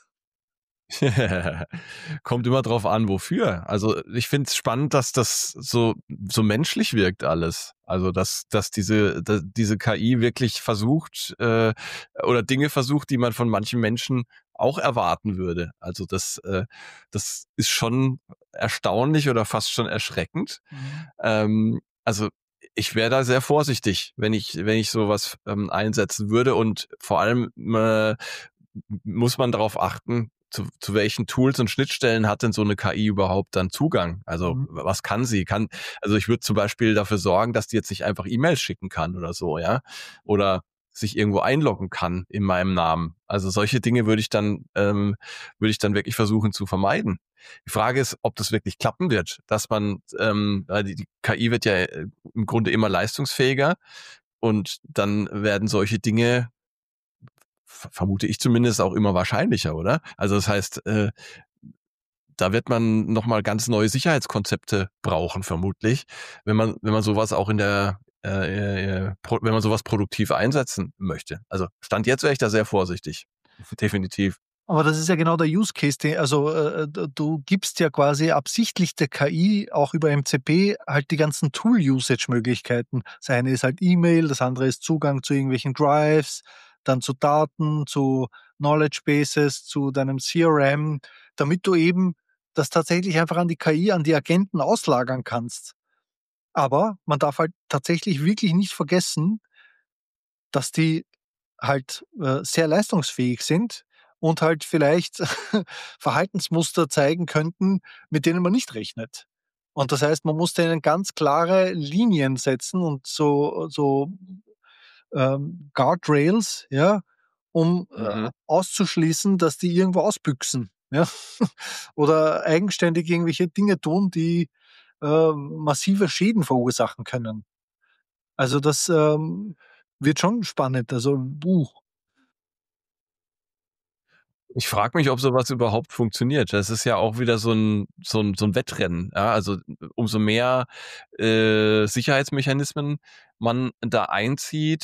Kommt immer drauf an, wofür. Also ich finde es spannend, dass das so menschlich wirkt alles. Also dass diese KI wirklich versucht oder Dinge versucht, die man von manchen Menschen auch erwarten würde. Also das ist schon erstaunlich oder fast schon erschreckend. Also ich wäre da sehr vorsichtig, wenn ich sowas einsetzen würde und vor allem muss man darauf achten, zu welchen Tools und Schnittstellen hat denn so eine KI überhaupt dann Zugang? Also Mhm. was kann sie? Also ich würde zum Beispiel dafür sorgen, dass die jetzt nicht einfach E-Mails schicken kann oder so, ja, oder sich irgendwo einloggen kann in meinem Namen. Also solche Dinge würde ich dann wirklich versuchen zu vermeiden. Die Frage ist, ob das wirklich klappen wird, dass man, weil die KI wird ja im Grunde immer leistungsfähiger und dann werden solche Dinge vermute ich zumindest auch immer wahrscheinlicher, oder? Also das heißt, da wird man nochmal ganz neue Sicherheitskonzepte brauchen, vermutlich, wenn man sowas auch wenn man sowas produktiv einsetzen möchte. Also Stand jetzt wäre ich da sehr vorsichtig. Definitiv. Aber das ist ja genau der Use Case, also du gibst ja quasi absichtlich der KI auch über MCP halt die ganzen Tool-Usage-Möglichkeiten. Das eine ist halt E-Mail, das andere ist Zugang zu irgendwelchen Drives, dann zu Daten, zu Knowledge Bases, zu deinem CRM, damit du eben das tatsächlich einfach an die KI, an die Agenten auslagern kannst. Aber man darf halt tatsächlich wirklich nicht vergessen, dass die halt sehr leistungsfähig sind und halt vielleicht Verhaltensmuster zeigen könnten, mit denen man nicht rechnet. Und das heißt, man muss denen ganz klare Linien setzen und so Guardrails, ja, um Mhm. auszuschließen, dass die irgendwo ausbüchsen, ja, oder eigenständig irgendwelche Dinge tun, die massive Schäden verursachen können. Also das wird schon spannend. Also, Buch. Ich frage mich, ob sowas überhaupt funktioniert. Das ist ja auch wieder so ein Wettrennen. Ja? Also umso mehr Sicherheitsmechanismen man da einzieht,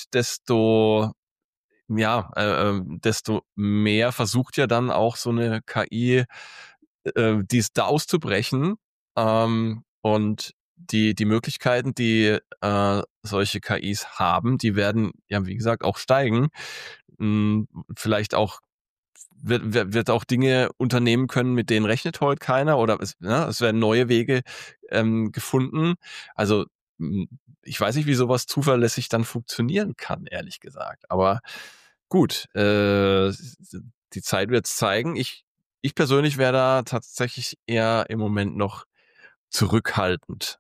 desto mehr versucht ja dann auch so eine KI, dies da auszubrechen. Und die Möglichkeiten, die solche KIs haben, die werden ja, wie gesagt, auch steigen. Vielleicht auch wird auch Dinge unternehmen können, mit denen rechnet heute keiner, oder es werden neue Wege gefunden. Also ich weiß nicht, wie sowas zuverlässig dann funktionieren kann, ehrlich gesagt. Aber gut, die Zeit wird es zeigen. Ich persönlich wäre da tatsächlich eher im Moment noch zurückhaltend,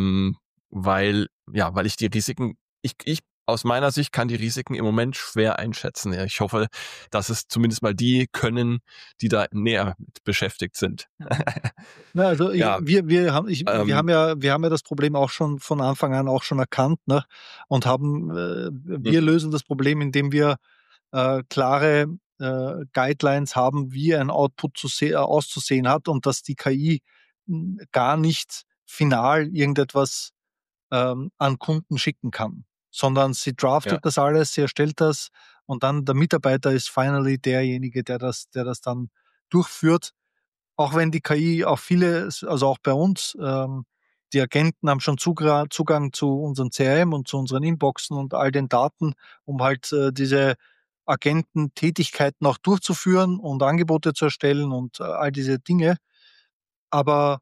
weil ich die Risiken, ich aus meiner Sicht kann die Risiken im Moment schwer einschätzen. Ja, ich hoffe, dass es zumindest mal die können, die da näher mit beschäftigt sind. Na, also Ja, wir ähm, haben ja das Problem auch schon von Anfang an auch schon erkannt, ne? Und wir mhm, lösen das Problem, indem wir klare Guidelines haben, wie ein Output auszusehen hat und dass die KI gar nicht final irgendetwas an Kunden schicken kann, sondern sie ja, draftet das alles, sie erstellt das und dann der Mitarbeiter ist finally derjenige, der das dann durchführt. Auch wenn die KI auch viele, also auch bei uns, die Agenten haben schon Zugang zu unserem CRM und zu unseren Inboxen und all den Daten, um halt diese Agententätigkeiten auch durchzuführen und Angebote zu erstellen und all diese Dinge. Aber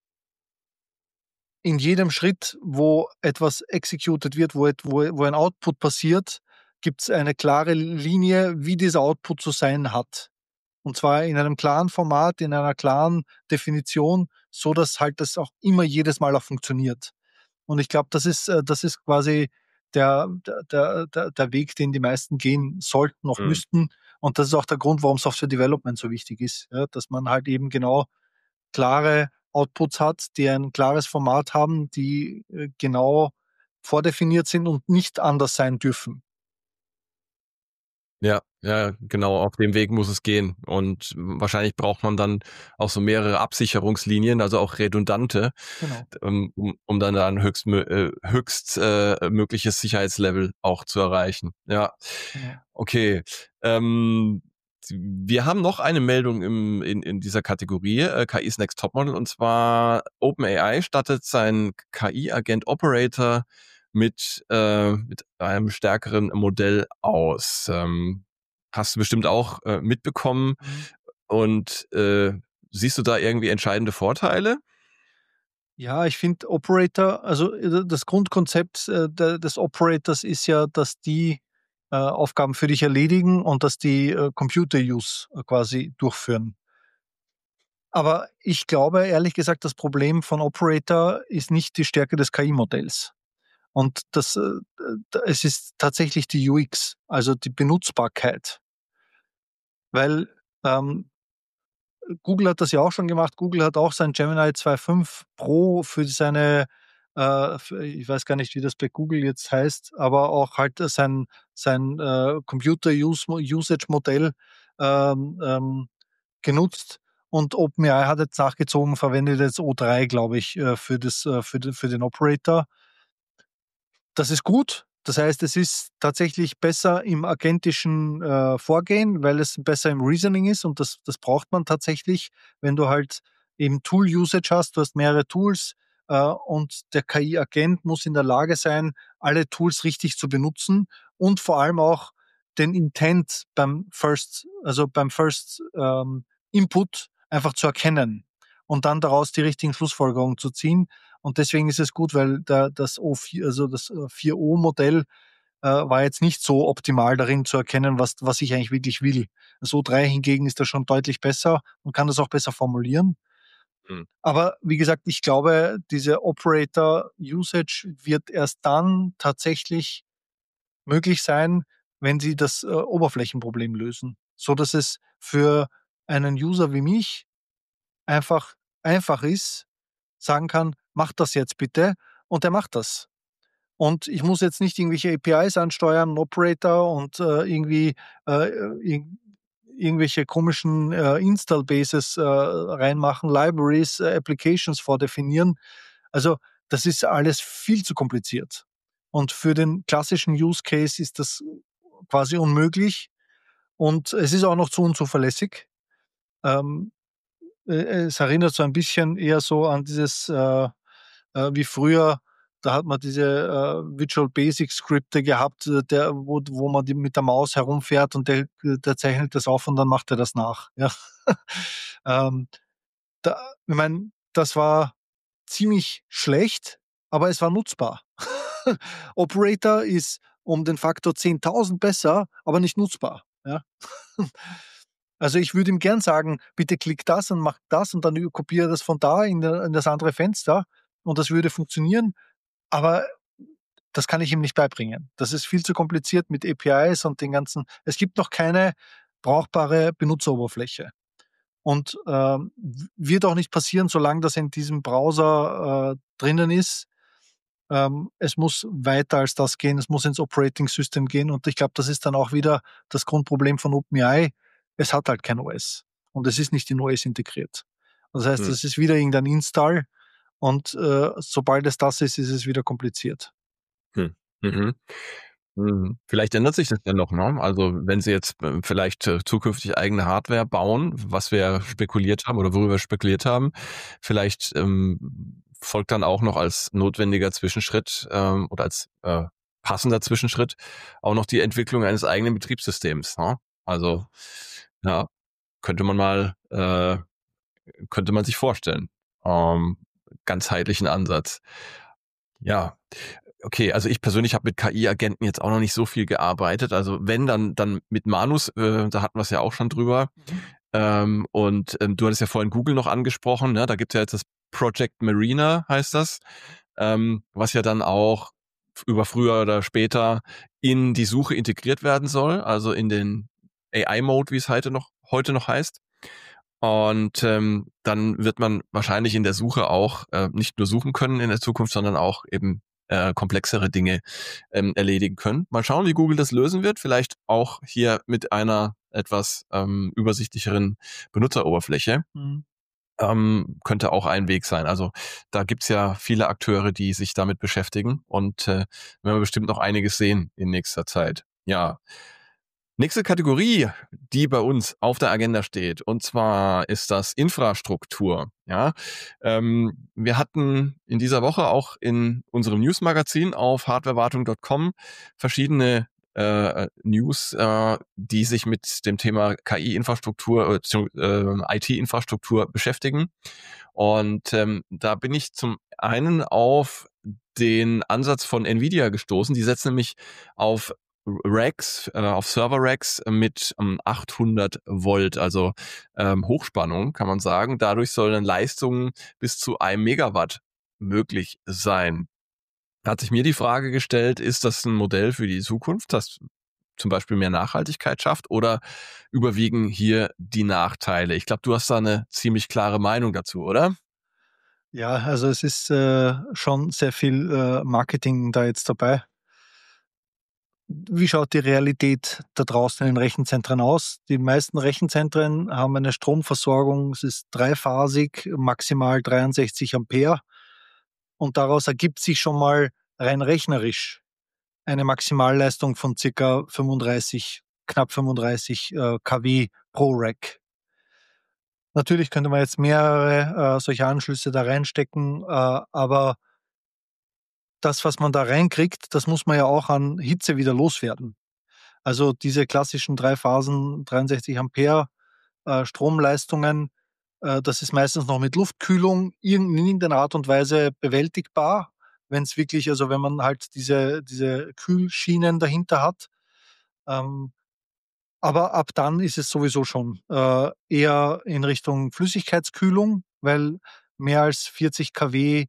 in jedem Schritt, wo etwas executed wird, wo ein Output passiert, gibt es eine klare Linie, wie dieser Output zu sein hat. Und zwar in einem klaren Format, in einer klaren Definition, so dass halt das auch immer jedes Mal auch funktioniert. Und ich glaube, das ist quasi der Weg, den die meisten gehen sollten, noch mhm. müssten. Und das ist auch der Grund, warum Software Development so wichtig ist, ja, dass man halt eben genau klare Outputs hat, die ein klares Format haben, die genau vordefiniert sind und nicht anders sein dürfen. Ja, ja, genau, auf dem Weg muss es gehen. Und wahrscheinlich braucht man dann auch so mehrere Absicherungslinien, also auch redundante, Genau, um dann ein höchst mögliches Sicherheitslevel auch zu erreichen. Ja, genau. okay. Ähm, Wir haben noch eine Meldung in dieser Kategorie, KI's Next Topmodel, und zwar OpenAI stattet seinen KI-Agent Operator mit einem stärkeren Modell aus. Hast du bestimmt auch mitbekommen. Mhm. Und siehst du da irgendwie entscheidende Vorteile? Ja, ich finde Operator, also das Grundkonzept des Operators ist ja, dass die Aufgaben für dich erledigen und dass die Computer-Use quasi durchführen. Aber ich glaube, ehrlich gesagt, das Problem von Operator ist nicht die Stärke des KI-Modells. Und es ist tatsächlich die UX, also die Benutzbarkeit. Weil ähm, Google hat das ja auch schon gemacht. Google hat auch sein Gemini 2.5 Pro für ich weiß gar nicht, wie das bei Google jetzt heißt, aber auch halt sein Computer-Usage-Modell ähm, ähm, genutzt. Und OpenAI hat jetzt nachgezogen, verwendet jetzt O3, glaube ich, für den Operator. Das ist gut. Das heißt, es ist tatsächlich besser im agentischen Vorgehen, weil es besser im Reasoning ist und das braucht man tatsächlich, wenn du halt eben Tool-Usage hast. Du hast mehrere Tools und der KI-Agent muss in der Lage sein, alle Tools richtig zu benutzen und vor allem auch den Intent beim First Input einfach zu erkennen und dann daraus die richtigen Schlussfolgerungen zu ziehen. Und deswegen ist es gut, weil das O4, also das 4O-Modell war jetzt nicht so optimal darin zu erkennen, was ich eigentlich wirklich will. Das O3 hingegen ist da schon deutlich besser und kann das auch besser formulieren. Hm. Aber wie gesagt, ich glaube, diese Operator-Usage wird erst dann tatsächlich möglich sein, wenn sie das Oberflächenproblem lösen, so dass es für einen User wie mich einfach ist, sagen kann: „Mach das jetzt bitte“, und der macht das. Und ich muss jetzt nicht irgendwelche APIs ansteuern, 'n Operator und irgendwie, irg irgendwelche komischen Install-Bases reinmachen, Libraries, Applications vordefinieren. Also das ist alles viel zu kompliziert. Und für den klassischen Use Case ist das quasi unmöglich. Und es ist auch noch zu unzuverlässig. Ähm, Es erinnert so ein bisschen eher so an dieses, wie früher, da hat man diese Visual Basic Skripte gehabt, wo man mit der Maus herumfährt und der zeichnet das auf und dann macht er das nach. Ja. ähm, Ich meine, das war ziemlich schlecht, aber es war nutzbar. Operator ist um den Faktor 10.000 besser, aber nicht nutzbar. Ja. Also ich würde ihm gern sagen, bitte klick das und mach das und dann kopiere das von da in das andere Fenster und das würde funktionieren, aber das kann ich ihm nicht beibringen. Das ist viel zu kompliziert mit APIs und den ganzen. Es gibt noch keine brauchbare Benutzeroberfläche. Und wird auch nicht passieren, solange das in diesem Browser drinnen ist. Es muss weiter als das gehen, es muss ins Operating System gehen und ich glaube, das ist dann auch wieder das Grundproblem von OpenAI. Es hat halt kein OS und es ist nicht in OS integriert. Das heißt, Hm. es ist wieder irgendein Install und sobald es das ist, ist es wieder kompliziert. Hm. Mhm. Vielleicht ändert sich das ja noch, ne? Also wenn sie jetzt vielleicht zukünftig eigene Hardware bauen, was wir spekuliert haben oder worüber wir spekuliert haben, vielleicht folgt dann auch noch als notwendiger Zwischenschritt oder als passender Zwischenschritt auch noch die Entwicklung eines eigenen Betriebssystems. Ne? Also ja, könnte man mal könnte man sich vorstellen. Ganzheitlichen Ansatz. Ja, okay, also ich persönlich habe mit KI-Agenten jetzt auch noch nicht so viel gearbeitet. Also wenn, dann mit Manus, da hatten wir es ja auch schon drüber. Mhm. Du hattest ja vorhin Google noch angesprochen, ne? Da gibt es ja jetzt das Project Marina, heißt das, was ja dann auch über früher oder später in die Suche integriert werden soll, also in den AI-Mode, wie es heute noch heißt. Und dann wird man wahrscheinlich in der Suche auch nicht nur suchen können in der Zukunft, sondern auch eben komplexere Dinge erledigen können. Mal schauen, wie Google das lösen wird. Vielleicht auch hier mit einer etwas übersichtlicheren Benutzeroberfläche. Mhm. Könnte auch ein Weg sein. Also da gibt's ja viele Akteure, die sich damit beschäftigen und werden wir bestimmt noch einiges sehen in nächster Zeit. Ja, nächste Kategorie, die bei uns auf der Agenda steht, und zwar ist das Infrastruktur. Ja, wir hatten in dieser Woche auch in unserem Newsmagazin auf hardwarewartung.com verschiedene News, die sich mit dem Thema KI-Infrastruktur, IT-Infrastruktur beschäftigen. Und da bin ich zum einen auf den Ansatz von Nvidia gestoßen. Die setzen nämlich auf Racks, auf Server-Racks mit 800 Volt, also Hochspannung, kann man sagen. Dadurch sollen Leistungen bis zu 1 Megawatt möglich sein. Da hat sich mir die Frage gestellt, ist das ein Modell für die Zukunft, das zum Beispiel mehr Nachhaltigkeit schafft, oder überwiegen hier die Nachteile? Ich glaube, du hast da eine ziemlich klare Meinung dazu, oder? Ja, also es ist schon sehr viel Marketing da jetzt dabei. Wie schaut die Realität da draußen in den Rechenzentren aus? Die meisten Rechenzentren haben eine Stromversorgung, es ist dreiphasig, maximal 63 Ampere. Und daraus ergibt sich schon mal rein rechnerisch eine Maximalleistung von circa 35, knapp 35 kW pro Rack. Natürlich könnte man jetzt mehrere solche Anschlüsse da reinstecken, aber das, was man da reinkriegt, das muss man ja auch an Hitze wieder loswerden. Also diese klassischen 3 Phasen, 63 Ampere Stromleistungen, das ist meistens noch mit Luftkühlung in irgendeiner Art und Weise bewältigbar, wenn es wirklich, also wenn man halt diese Kühlschienen dahinter hat. Ähm, aber ab dann ist es sowieso schon eher in Richtung Flüssigkeitskühlung, weil mehr als 40 kW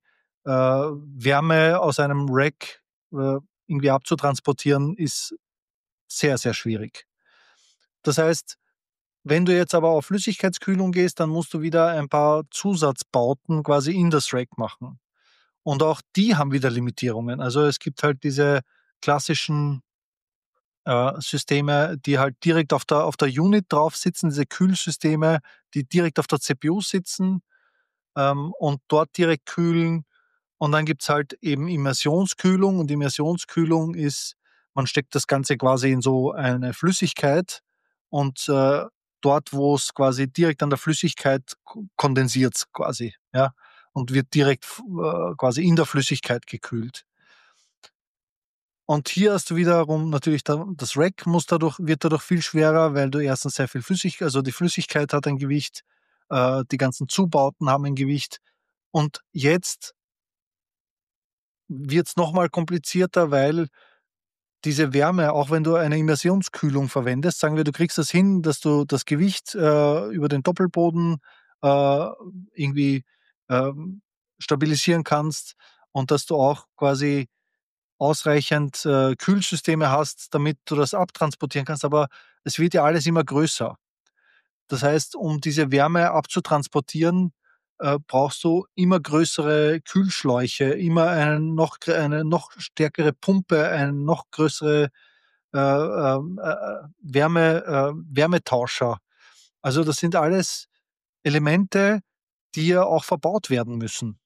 Wärme aus einem Rack irgendwie abzutransportieren, ist sehr, sehr schwierig. Das heißt, wenn du jetzt aber auf Flüssigkeitskühlung gehst, dann musst du wieder ein paar Zusatzbauten quasi in das Rack machen. Und auch die haben wieder Limitierungen. Also es gibt halt diese klassischen Systeme, die halt direkt auf der Unit drauf sitzen, diese Kühlsysteme, die direkt auf der CPU sitzen und dort direkt kühlen. Und dann gibt's halt eben Immersionskühlung. Und Immersionskühlung ist, man steckt das Ganze quasi in so eine Flüssigkeit und dort, wo es quasi direkt an der Flüssigkeit kondensiert quasi, ja, und wird direkt quasi in der Flüssigkeit gekühlt. Und hier hast du wiederum natürlich das Rack wird dadurch viel schwerer, weil du erstens sehr viel Flüssigkeit, also die Flüssigkeit hat ein Gewicht, die ganzen Zubauten haben ein Gewicht. Und jetzt wird's noch mal komplizierter, weil diese Wärme, auch wenn du eine Immersionskühlung verwendest, sagen wir, du kriegst das hin, dass du das Gewicht über den Doppelboden äh, irgendwie ähm, stabilisieren kannst und dass du auch quasi ausreichend Kühlsysteme hast, damit du das abtransportieren kannst, aber es wird ja alles immer größer. Das heißt, um diese Wärme abzutransportieren, brauchst du immer größere Kühlschläuche, immer eine noch stärkere Pumpe, eine noch größere Wärmetauscher. Also das sind alles Elemente, die ja auch verbaut werden müssen.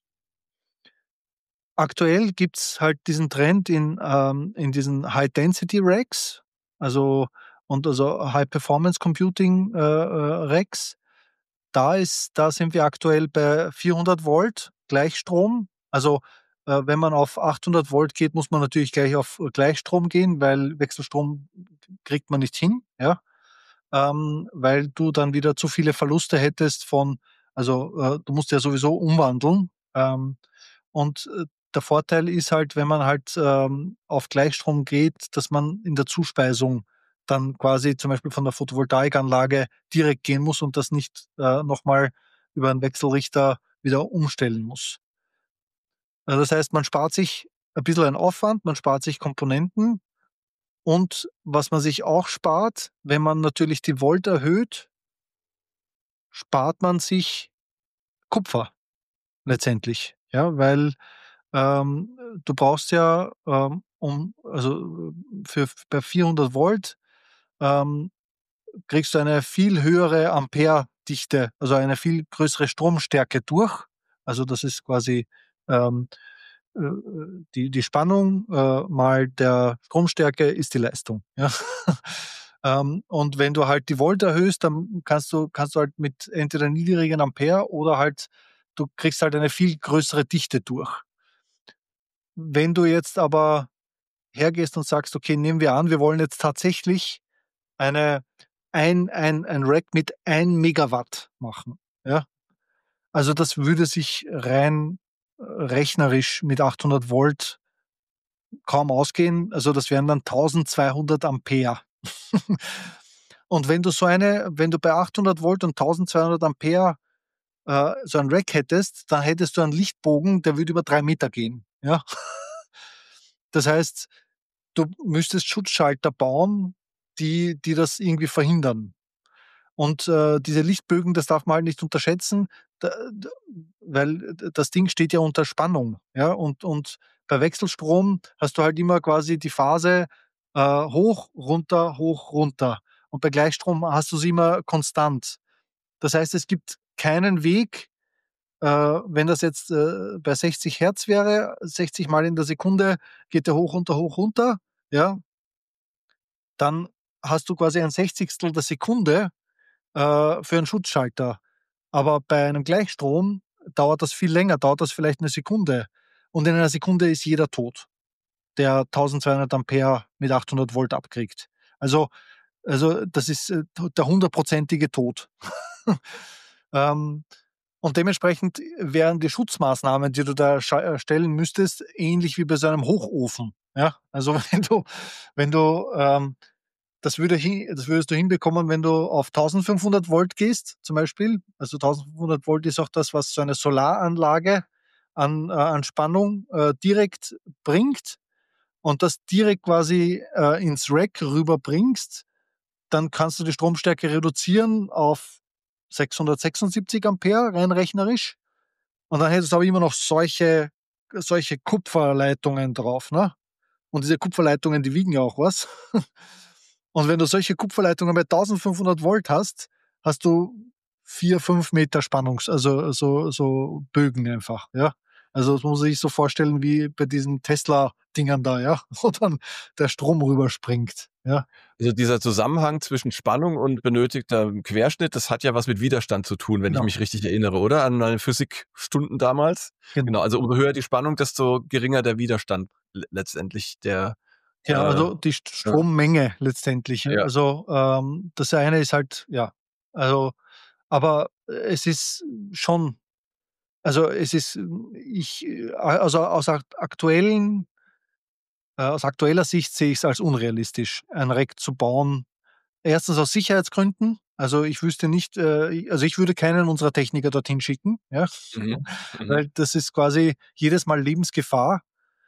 Aktuell gibt's halt diesen Trend in diesen High-Density-Racks, also High-Performance-Computing Racks. Da sind wir aktuell bei 400 Volt Gleichstrom. Also, wenn man auf 800 Volt geht, muss man natürlich gleich auf Gleichstrom gehen, weil Wechselstrom kriegt man nicht hin, ja, weil du dann wieder zu viele Verluste hättest du musst ja sowieso umwandeln. Und der Vorteil ist halt, wenn man halt auf Gleichstrom geht, dass man in der Zuspeisung dann quasi zum Beispiel von der Photovoltaikanlage direkt gehen muss und das nicht noch mal über einen Wechselrichter wieder umstellen muss. Das heißt, man spart sich ein bisschen einen Aufwand, man spart sich Komponenten und was man sich auch spart, wenn man natürlich die Volt erhöht, spart man sich Kupfer letztendlich, ja, weil du brauchst ja, bei 400 Volt ähm, kriegst du eine viel höhere Ampere-Dichte, also eine viel größere Stromstärke durch. Also das ist quasi ähm, die Spannung mal der Stromstärke ist die Leistung. Ja? Und wenn du halt die Volt erhöhst, dann kannst du halt mit entweder niedrigen Ampere oder halt, du kriegst halt eine viel größere Dichte durch. Wenn du jetzt aber hergehst und sagst, okay, nehmen wir an, wir wollen jetzt tatsächlich eine, ein Rack mit 1 Megawatt machen. Ja? Also das würde sich rein rechnerisch mit 800 Volt kaum ausgehen. Also das wären dann 1200 Ampere. Und wenn du bei 800 Volt und 1200 Ampere so ein Rack hättest, dann hättest du einen Lichtbogen, der würde über 3 Meter gehen. Ja? Das heißt, du müsstest Schutzschalter bauen, die das irgendwie verhindern. Und diese Lichtbögen, das darf man halt nicht unterschätzen, weil das Ding steht ja unter Spannung. Ja? Und bei Wechselstrom hast du halt immer quasi die Phase hoch, runter, hoch, runter. Und bei Gleichstrom hast du sie immer konstant. Das heißt, es gibt keinen Weg, wenn das jetzt bei 60 Hertz wäre, 60 Mal in der Sekunde geht der hoch, runter, ja, dann hast du quasi ein Sechzigstel der Sekunde für einen Schutzschalter. Aber bei einem Gleichstrom dauert das viel länger, dauert das vielleicht eine Sekunde. Und in einer Sekunde ist jeder tot, der 1200 Ampere mit 800 Volt abkriegt. Also das ist der hundertprozentige Tod. ähm, und dementsprechend wären die Schutzmaßnahmen, die du da stellen müsstest, ähnlich wie bei so einem Hochofen. Ja? Also wenn du das würdest du hinbekommen, wenn du auf 1500 Volt gehst, zum Beispiel. Also 1500 Volt ist auch das, was so eine Solaranlage an Spannung direkt bringt und das direkt quasi ins Rack rüberbringst, dann kannst du die Stromstärke reduzieren auf 676 Ampere, rein rechnerisch. Und dann hättest du aber immer noch solche Kupferleitungen drauf, ne? Und diese Kupferleitungen, die wiegen ja auch was. Und wenn du solche Kupferleitungen bei 1500 Volt hast, hast du 4, 5 Meter also so Bögen einfach, ja. Also das muss man sich so vorstellen wie bei diesen Tesla-Dingern da, ja, wo dann der Strom rüberspringt, ja. Also dieser Zusammenhang zwischen Spannung und benötigter Querschnitt, das hat ja was mit Widerstand zu tun, wenn ich Genau, mich richtig erinnere, oder? An meine Physikstunden damals. genau. Genau, also umso höher die Spannung, desto geringer der Widerstand letztendlich der Ja, äh, also die ja, Strommenge letztendlich. Ne? ja. Also das eine ist halt, ja, also, aber es ist schon, also es ist, also aus aktueller Sicht sehe ich es als unrealistisch, ein Rack zu bauen. Erstens aus Sicherheitsgründen. Also ich wüsste nicht, also ich würde keinen unserer Techniker dorthin schicken, ja, Mhm. Mhm. weil das ist quasi jedes Mal Lebensgefahr.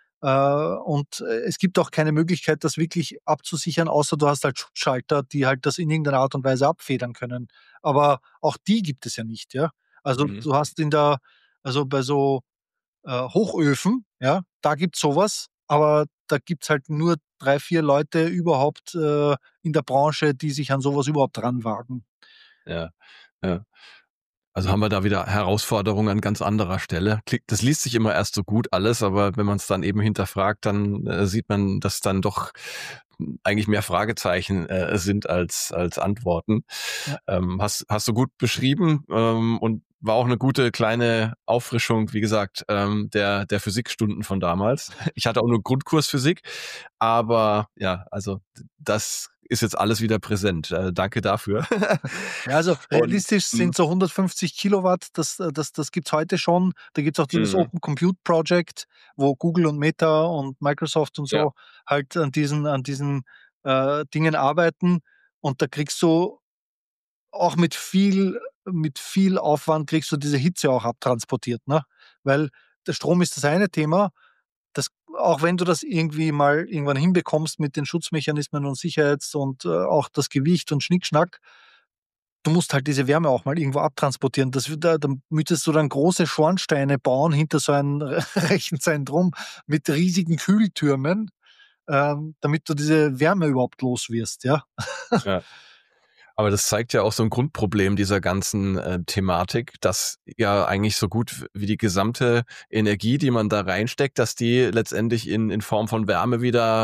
Und es gibt auch keine Möglichkeit, das wirklich abzusichern, außer du hast halt Schutzschalter, die halt das in irgendeiner Art und Weise abfedern können. Aber auch die gibt es ja nicht, ja. Also Mhm. du hast also bei so Hochöfen, ja, da gibt's sowas, aber da gibt's halt nur 3, 4 Leute überhaupt in der Branche, die sich an sowas überhaupt ranwagen. Ja, ja. Also haben wir da wieder Herausforderungen an ganz anderer Stelle. Das liest sich immer erst so gut alles, aber wenn man es dann eben hinterfragt, dann sieht man, dass dann doch eigentlich mehr Fragezeichen sind als Antworten. Ja. Hast du gut beschrieben und war auch eine gute kleine Auffrischung, wie gesagt, der Physikstunden von damals. Ich hatte auch nur Grundkurs Physik, aber ja, also das ist jetzt alles wieder präsent. Danke dafür. Ja, also Und realistisch sind so 150 Kilowatt, das gibt's heute schon. Da gibt's auch dieses mhm. Open Compute Project, wo Google und Meta und Microsoft und Ja. so halt an diesen Dingen arbeiten. Und da kriegst du auch mit viel Aufwand kriegst du diese Hitze auch abtransportiert, ne? Weil der Strom ist das eine Thema, das, auch wenn du das irgendwie mal irgendwann hinbekommst mit den Schutzmechanismen und Sicherheits und auch das Gewicht und Schnickschnack, du musst halt diese Wärme auch mal irgendwo abtransportieren. Da müsstest du dann große Schornsteine bauen hinter so einem Rechenzentrum mit riesigen Kühltürmen, damit du diese Wärme überhaupt los wirst, ja. Ja. Aber das zeigt ja auch so ein Grundproblem dieser ganzen Thematik, dass ja eigentlich so gut wie die gesamte Energie, die man da reinsteckt, dass die letztendlich in Form von Wärme wieder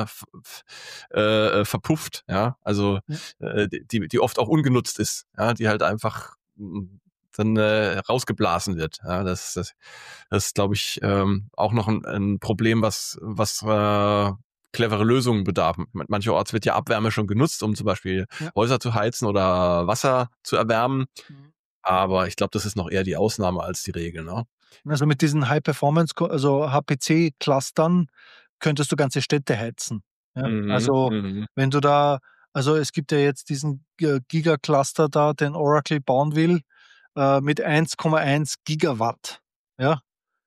verpufft, ja. Also Ja. die oft auch ungenutzt ist, ja, die halt einfach dann rausgeblasen wird. Ja, das ist, glaube ich, auch noch ein Problem, was clevere Lösungen bedarf. Mancherorts wird ja Abwärme schon genutzt, um zum Beispiel Ja. Häuser zu heizen oder Wasser zu erwärmen. Mhm. Aber ich glaube, das ist noch eher die Ausnahme als die Regel, ne? Also mit diesen High-Performance, also HPC-Clustern könntest du ganze Städte heizen. Ja? Mhm, Also mhm. wenn du da, also es gibt ja jetzt diesen Gigacluster da, den Oracle bauen will, mit 1,1 Gigawatt. Ja,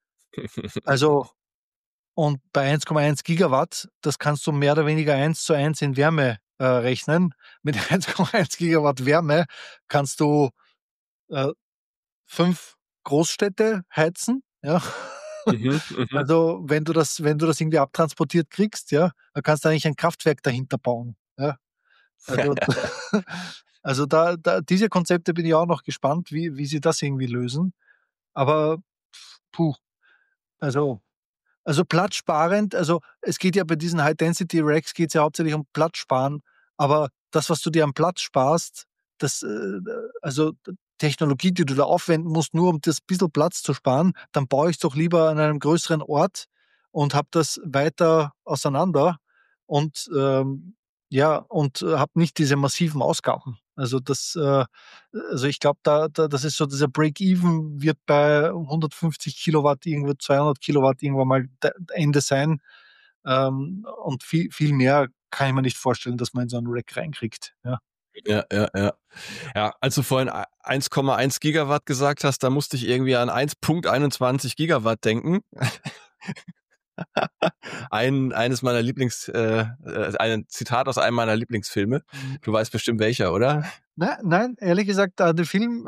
also und bei 1,1 Gigawatt, das kannst du mehr oder weniger 1:1 in Wärme rechnen. Mit 1,1 Gigawatt Wärme kannst du äh, 5 Großstädte heizen. Ja. Mhm, mhm. Also, wenn du das irgendwie abtransportiert kriegst, ja, dann kannst du eigentlich ein Kraftwerk dahinter bauen, ja. Also, also da diese Konzepte bin ich auch noch gespannt, wie sie das irgendwie lösen. Aber puh, also platzsparend, also, es geht ja bei diesen High Density Racks geht's ja hauptsächlich um Platzsparen, aber das, was du dir am Platz sparst, das, also Technologie, die du da aufwenden musst, nur um das bisschen Platz zu sparen, dann baue ich's doch lieber an einem größeren Ort und habe das weiter auseinander und, ja, und habe nicht diese massiven Ausgaben. Also ich glaube, das ist so dieser Break-even wird bei 150 Kilowatt, irgendwo 200 Kilowatt irgendwann mal Ende sein. Und viel mehr kann ich mir nicht vorstellen, dass man in so 'n Rack reinkriegt, ja. Ja, ja, ja. Ja, als du vorhin 1,1 Gigawatt gesagt hast, da musste ich irgendwie an 1,21 Gigawatt denken. Eines meiner ein Zitat aus einem meiner Lieblingsfilme. Mhm. Du weißt bestimmt welcher, oder? Nein, ehrlich gesagt, der Film,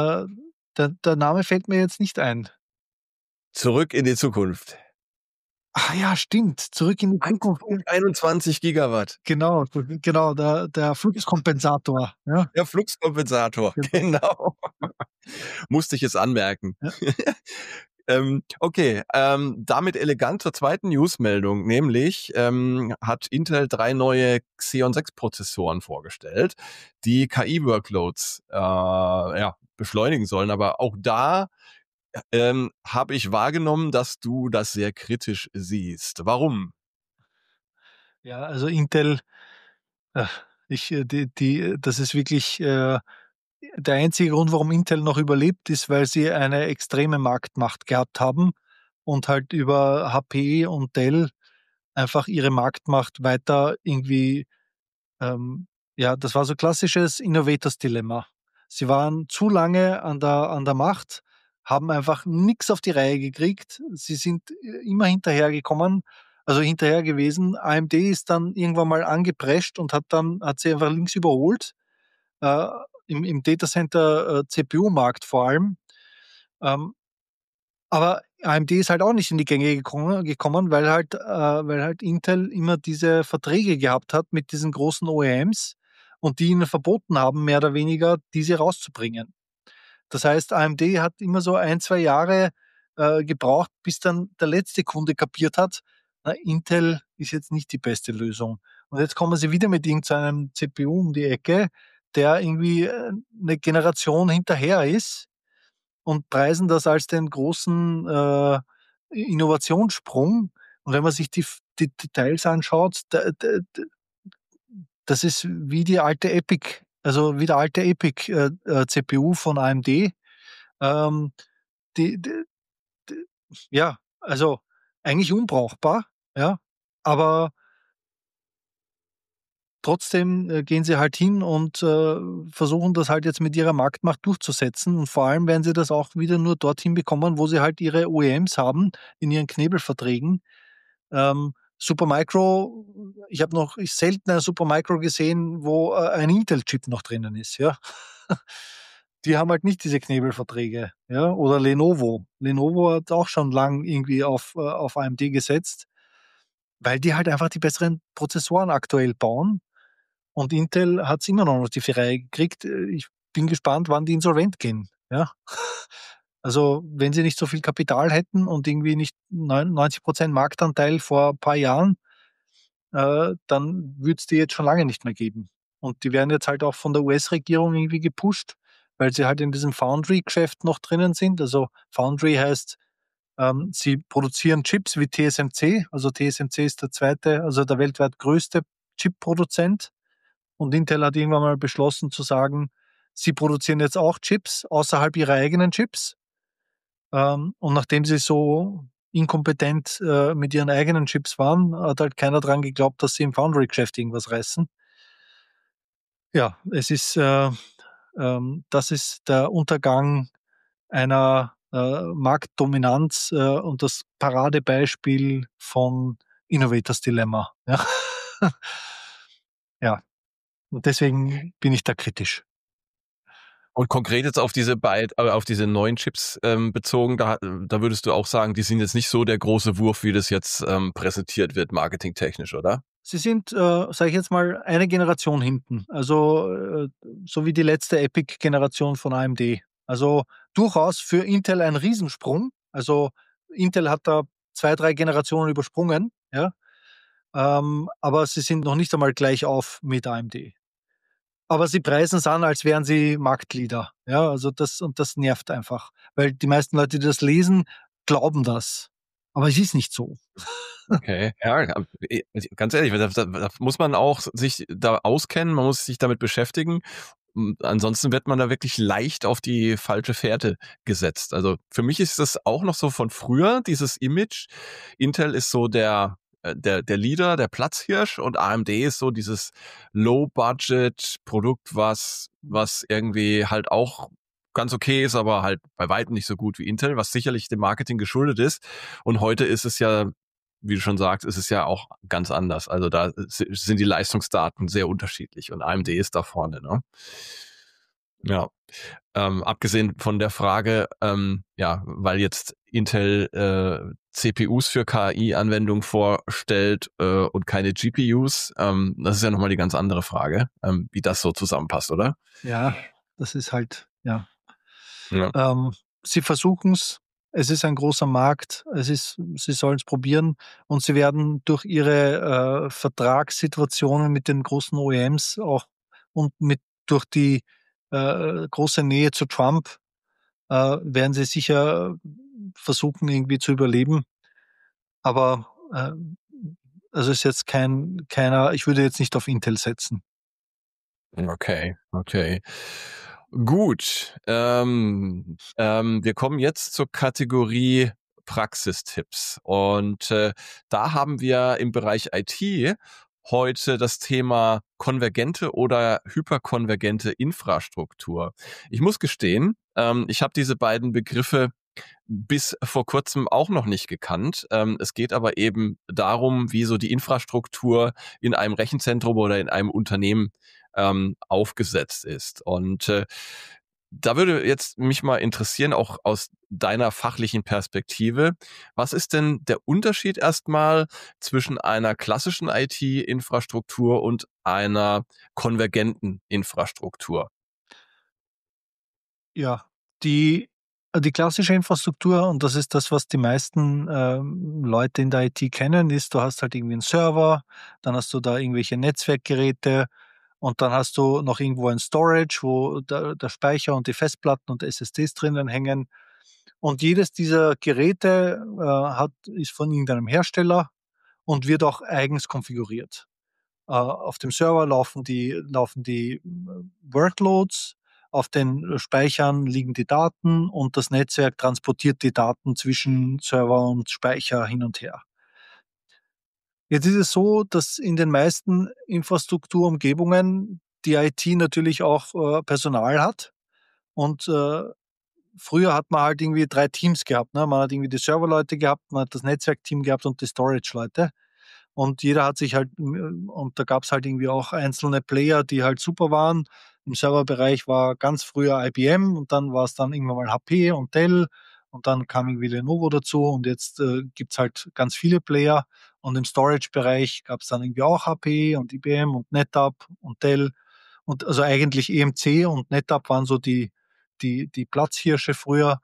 der Name fällt mir jetzt nicht ein. Zurück in die Zukunft. Ah ja, stimmt. Zurück in die Zukunft. 1,21 Gigawatt. Genau, genau, der Fluxkompensator. Ja, Der Fluxkompensator, genau. Musste ich jetzt anmerken. ja. Okay, damit elegant zur zweiten Newsmeldung, nämlich hat Intel 3 neue Xeon 6 Prozessoren vorgestellt, die KI-Workloads beschleunigen sollen. Aber auch da habe ich wahrgenommen, dass du das sehr kritisch siehst. Warum? Ja, also Intel, äh, das ist wirklich der einzige Grund, warum Intel noch überlebt, ist, weil sie eine extreme Marktmacht gehabt haben und halt über HP und Dell einfach ihre Marktmacht weiter irgendwie, ähm, ja, das war so klassisches Innovators-Dilemma. Sie waren zu lange an der Macht, haben einfach nichts auf die Reihe gekriegt. Sie sind immer hinterhergekommen, also hinterher gewesen. AMD ist dann irgendwann mal angeprescht und hat sie einfach links überholt, äh, im Datacenter CPU-Markt vor allem. Ähm, aber AMD ist halt auch nicht in die Gänge gekommen, weil halt Intel immer diese Verträge gehabt hat mit diesen großen OEMs und die ihnen verboten haben, mehr oder weniger diese rauszubringen. Das heißt, AMD hat immer so 1, 2 Jahre gebraucht, bis dann der letzte Kunde kapiert hat, na, Intel ist jetzt nicht die beste Lösung. Und jetzt kommen sie wieder mit irgendeinem CPU um die Ecke, der irgendwie 'ne Generation hinterher ist und preisen das als den großen Innovationssprung. Und wenn man sich die Details anschaut, das ist wie die alte Epic, also wie der alte Epic CPU von AMD. Ähm, die, die, die, ja, also eigentlich unbrauchbar, ja, aber trotzdem gehen sie halt hin und versuchen das halt jetzt mit ihrer Marktmacht durchzusetzen. Und vor allem werden sie das auch wieder nur dorthin bekommen, wo sie halt ihre OEMs haben in ihren Knebelverträgen. Supermicro, ich habe noch selten ein Supermicro gesehen, wo ein Intel-Chip noch drinnen ist, ja. Die haben halt nicht diese Knebelverträge, ja. Oder Lenovo. Lenovo hat auch schon lang irgendwie auf AMD gesetzt, weil die halt einfach die besseren Prozessoren aktuell bauen. Und Intel hat es immer noch nicht auf die Reihe gekriegt. Ich bin gespannt, wann die insolvent gehen, ja. Also, wenn sie nicht so viel Kapital hätten und irgendwie nicht 90% Marktanteil vor ein paar Jahren, dann würde es die jetzt schon lange nicht mehr geben. Und die werden jetzt halt auch von der US-Regierung irgendwie gepusht, weil sie halt in diesem Foundry-Geschäft noch drinnen sind. Also, Foundry heißt, sie produzieren Chips wie TSMC. Also, TSMC ist der zweite, also der weltweit größte Chip-Produzent. Und Intel hat irgendwann mal beschlossen zu sagen, sie produzieren jetzt auch Chips außerhalb ihrer eigenen Chips. Und nachdem sie so inkompetent mit ihren eigenen Chips waren, hat halt keiner dran geglaubt, dass sie im Foundry-Geschäft irgendwas reißen. Ja, das ist der Untergang einer Marktdominanz und das Paradebeispiel von Innovators Dilemma. Ja. Ja, und deswegen bin ich da kritisch. Und konkret jetzt auf diese neuen Chips bezogen, da würdest du auch sagen, die sind jetzt nicht so der große Wurf, wie das jetzt präsentiert wird, marketingtechnisch, oder? Sie sind, sage ich jetzt mal, eine Generation hinten. Also so wie die letzte Epic-Generation von AMD. Also durchaus für Intel ein Riesensprung. Also Intel hat da 2, 3 Generationen übersprungen, ja. Aber sie sind noch nicht einmal gleich auf mit AMD. Aber sie preisen es an, als wären sie Marktleader. Ja, also das nervt einfach. Weil die meisten Leute, die das lesen, glauben das. Aber es ist nicht so. Okay, ja, ganz ehrlich, da muss man auch sich da auskennen, man muss sich damit beschäftigen. Ansonsten wird man da wirklich leicht auf die falsche Fährte gesetzt. Also für mich ist das auch noch so von früher, dieses Image. Intel ist so der Leader, der Platzhirsch und AMD ist so dieses Low-Budget-Produkt, was irgendwie halt auch ganz okay ist, aber halt bei weitem nicht so gut wie Intel, was sicherlich dem Marketing geschuldet ist. Und heute ist es ja, wie du schon sagst, ist es ja auch ganz anders. Also da sind die Leistungsdaten sehr unterschiedlich und AMD ist da vorne, ne? Ja. Abgesehen von der Frage, ja, weil jetzt Intel CPUs für KI-Anwendungen vorstellt und keine GPUs, das ist ja nochmal die ganz andere Frage, wie das so zusammenpasst, oder? Ja, das ist halt, ja. Ja. Sie versuchen es ist ein großer Markt, sie sollen es probieren und sie werden durch ihre Vertragssituationen mit den großen OEMs auch und durch die große Nähe zu Trump werden sie sicher versuchen, irgendwie zu überleben. Aber also ist jetzt keiner, ich würde jetzt nicht auf Intel setzen. Okay, okay. Gut. Wir kommen jetzt zur Kategorie Praxistipps. Und da haben wir im Bereich IT heute das Thema konvergente oder hyperkonvergente Infrastruktur. Ich muss gestehen, ich habe diese beiden Begriffe bis vor kurzem auch noch nicht gekannt. Es geht aber eben darum, wie so die Infrastruktur in einem Rechenzentrum oder in einem Unternehmen aufgesetzt ist. Und da würde jetzt mich mal interessieren, auch aus deiner fachlichen Perspektive, was ist denn der Unterschied erstmal zwischen einer klassischen IT-Infrastruktur und einer konvergenten Infrastruktur? Ja, die klassische Infrastruktur, und das ist das, was die meisten Leute in der IT kennen, ist, du hast halt irgendwie einen Server, dann hast du da irgendwelche Netzwerkgeräte und dann hast du noch irgendwo ein Storage, wo der Speicher und die Festplatten und SSDs drinnen hängen. Und jedes dieser Geräte ist von irgendeinem Hersteller und wird auch eigens konfiguriert. Auf dem Server laufen die Workloads, auf den Speichern liegen die Daten und das Netzwerk transportiert die Daten zwischen Server und Speicher hin und her. Jetzt ist es so, dass in den meisten Infrastrukturumgebungen die IT natürlich auch Personal hat und früher hat man halt irgendwie 3 Teams gehabt, ne? Man hat irgendwie die Serverleute gehabt, man hat das Netzwerkteam gehabt und die Storage-Leute. Und jeder hat sich halt und da gab's halt irgendwie auch einzelne Player, die halt super waren. Im Serverbereich war ganz früher IBM und dann war's dann irgendwann mal HP und Dell und dann kam irgendwie Lenovo dazu und jetzt gibt's halt ganz viele Player. Und im Storage-Bereich gab's dann irgendwie auch HP und IBM und NetApp und Dell und also eigentlich EMC und NetApp waren so die Platzhirsche früher.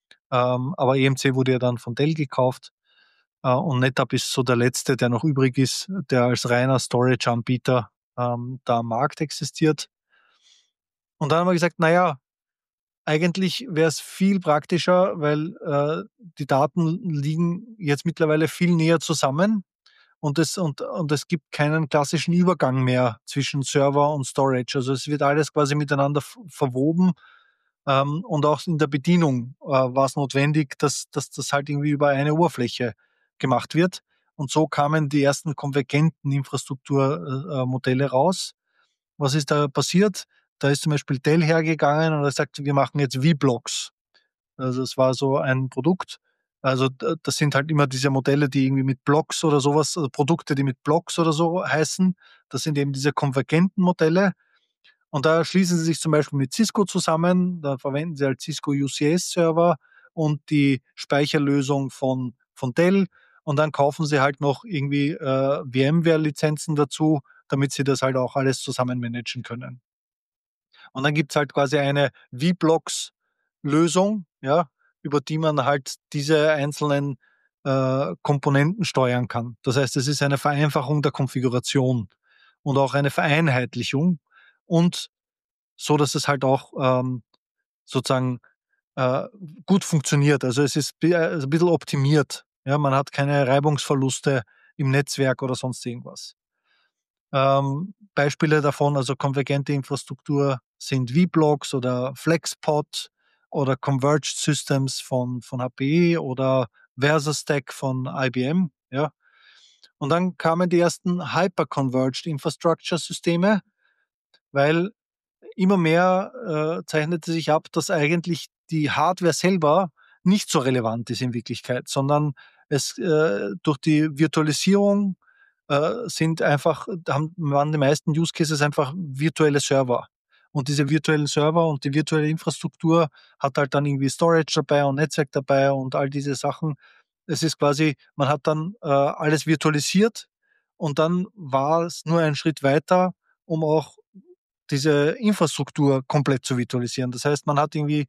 Aber EMC wurde ja dann von Dell gekauft. Und NetApp ist so der letzte, der noch übrig ist, der als reiner Storage-Anbieter da am Markt existiert. Und dann haben wir gesagt, na ja, eigentlich wäre es viel praktischer, weil die Daten liegen jetzt mittlerweile viel näher zusammen und es gibt keinen klassischen Übergang mehr zwischen Server und Storage. Also es wird alles quasi miteinander verwoben und auch in der Bedienung war es notwendig, dass das halt irgendwie über eine Oberfläche gemacht wird. Und so kamen die ersten konvergenten Infrastrukturmodelle raus. Was ist da passiert? Da ist zum Beispiel Dell hergegangen und er sagt, wir machen jetzt V-Blocks. Also es war so ein Produkt. Also das sind halt immer diese Modelle, die irgendwie mit Blocks oder sowas, also Produkte, die mit Blocks oder so heißen. Das sind eben diese konvergenten Modelle. Und da schließen sie sich zum Beispiel mit Cisco zusammen. Da verwenden sie halt Cisco UCS-Server und die Speicherlösung von Dell. Und dann kaufen sie halt noch irgendwie VMware-Lizenzen dazu, damit sie das halt auch alles zusammen managen können. Und dann gibt's halt quasi eine vBlocks-Lösung, ja, über die man halt diese einzelnen Komponenten steuern kann. Das heißt, es ist eine Vereinfachung der Konfiguration und auch eine Vereinheitlichung und so, dass es halt auch sozusagen äh, gut funktioniert. Also es ist ein bisschen optimiert. Ja, man hat keine Reibungsverluste im Netzwerk oder sonst irgendwas. Beispiele davon, also konvergente Infrastruktur sind vBlocks oder FlexPod oder Converged Systems von HP oder VersaStack von IBM. Ja. Und dann kamen die ersten Hyper-Converged Infrastructure Systeme, weil immer mehr zeichnete sich ab, dass eigentlich die Hardware selber nicht so relevant ist in Wirklichkeit, sondern es durch die Virtualisierung sind einfach, waren die meisten Use Cases einfach virtuelle Server. Und diese virtuellen Server und die virtuelle Infrastruktur hat halt dann irgendwie Storage dabei und Netzwerk dabei und all diese Sachen. Es ist quasi, man hat dann alles virtualisiert und dann war es nur ein Schritt weiter, um auch diese Infrastruktur komplett zu virtualisieren. Das heißt, man hat irgendwie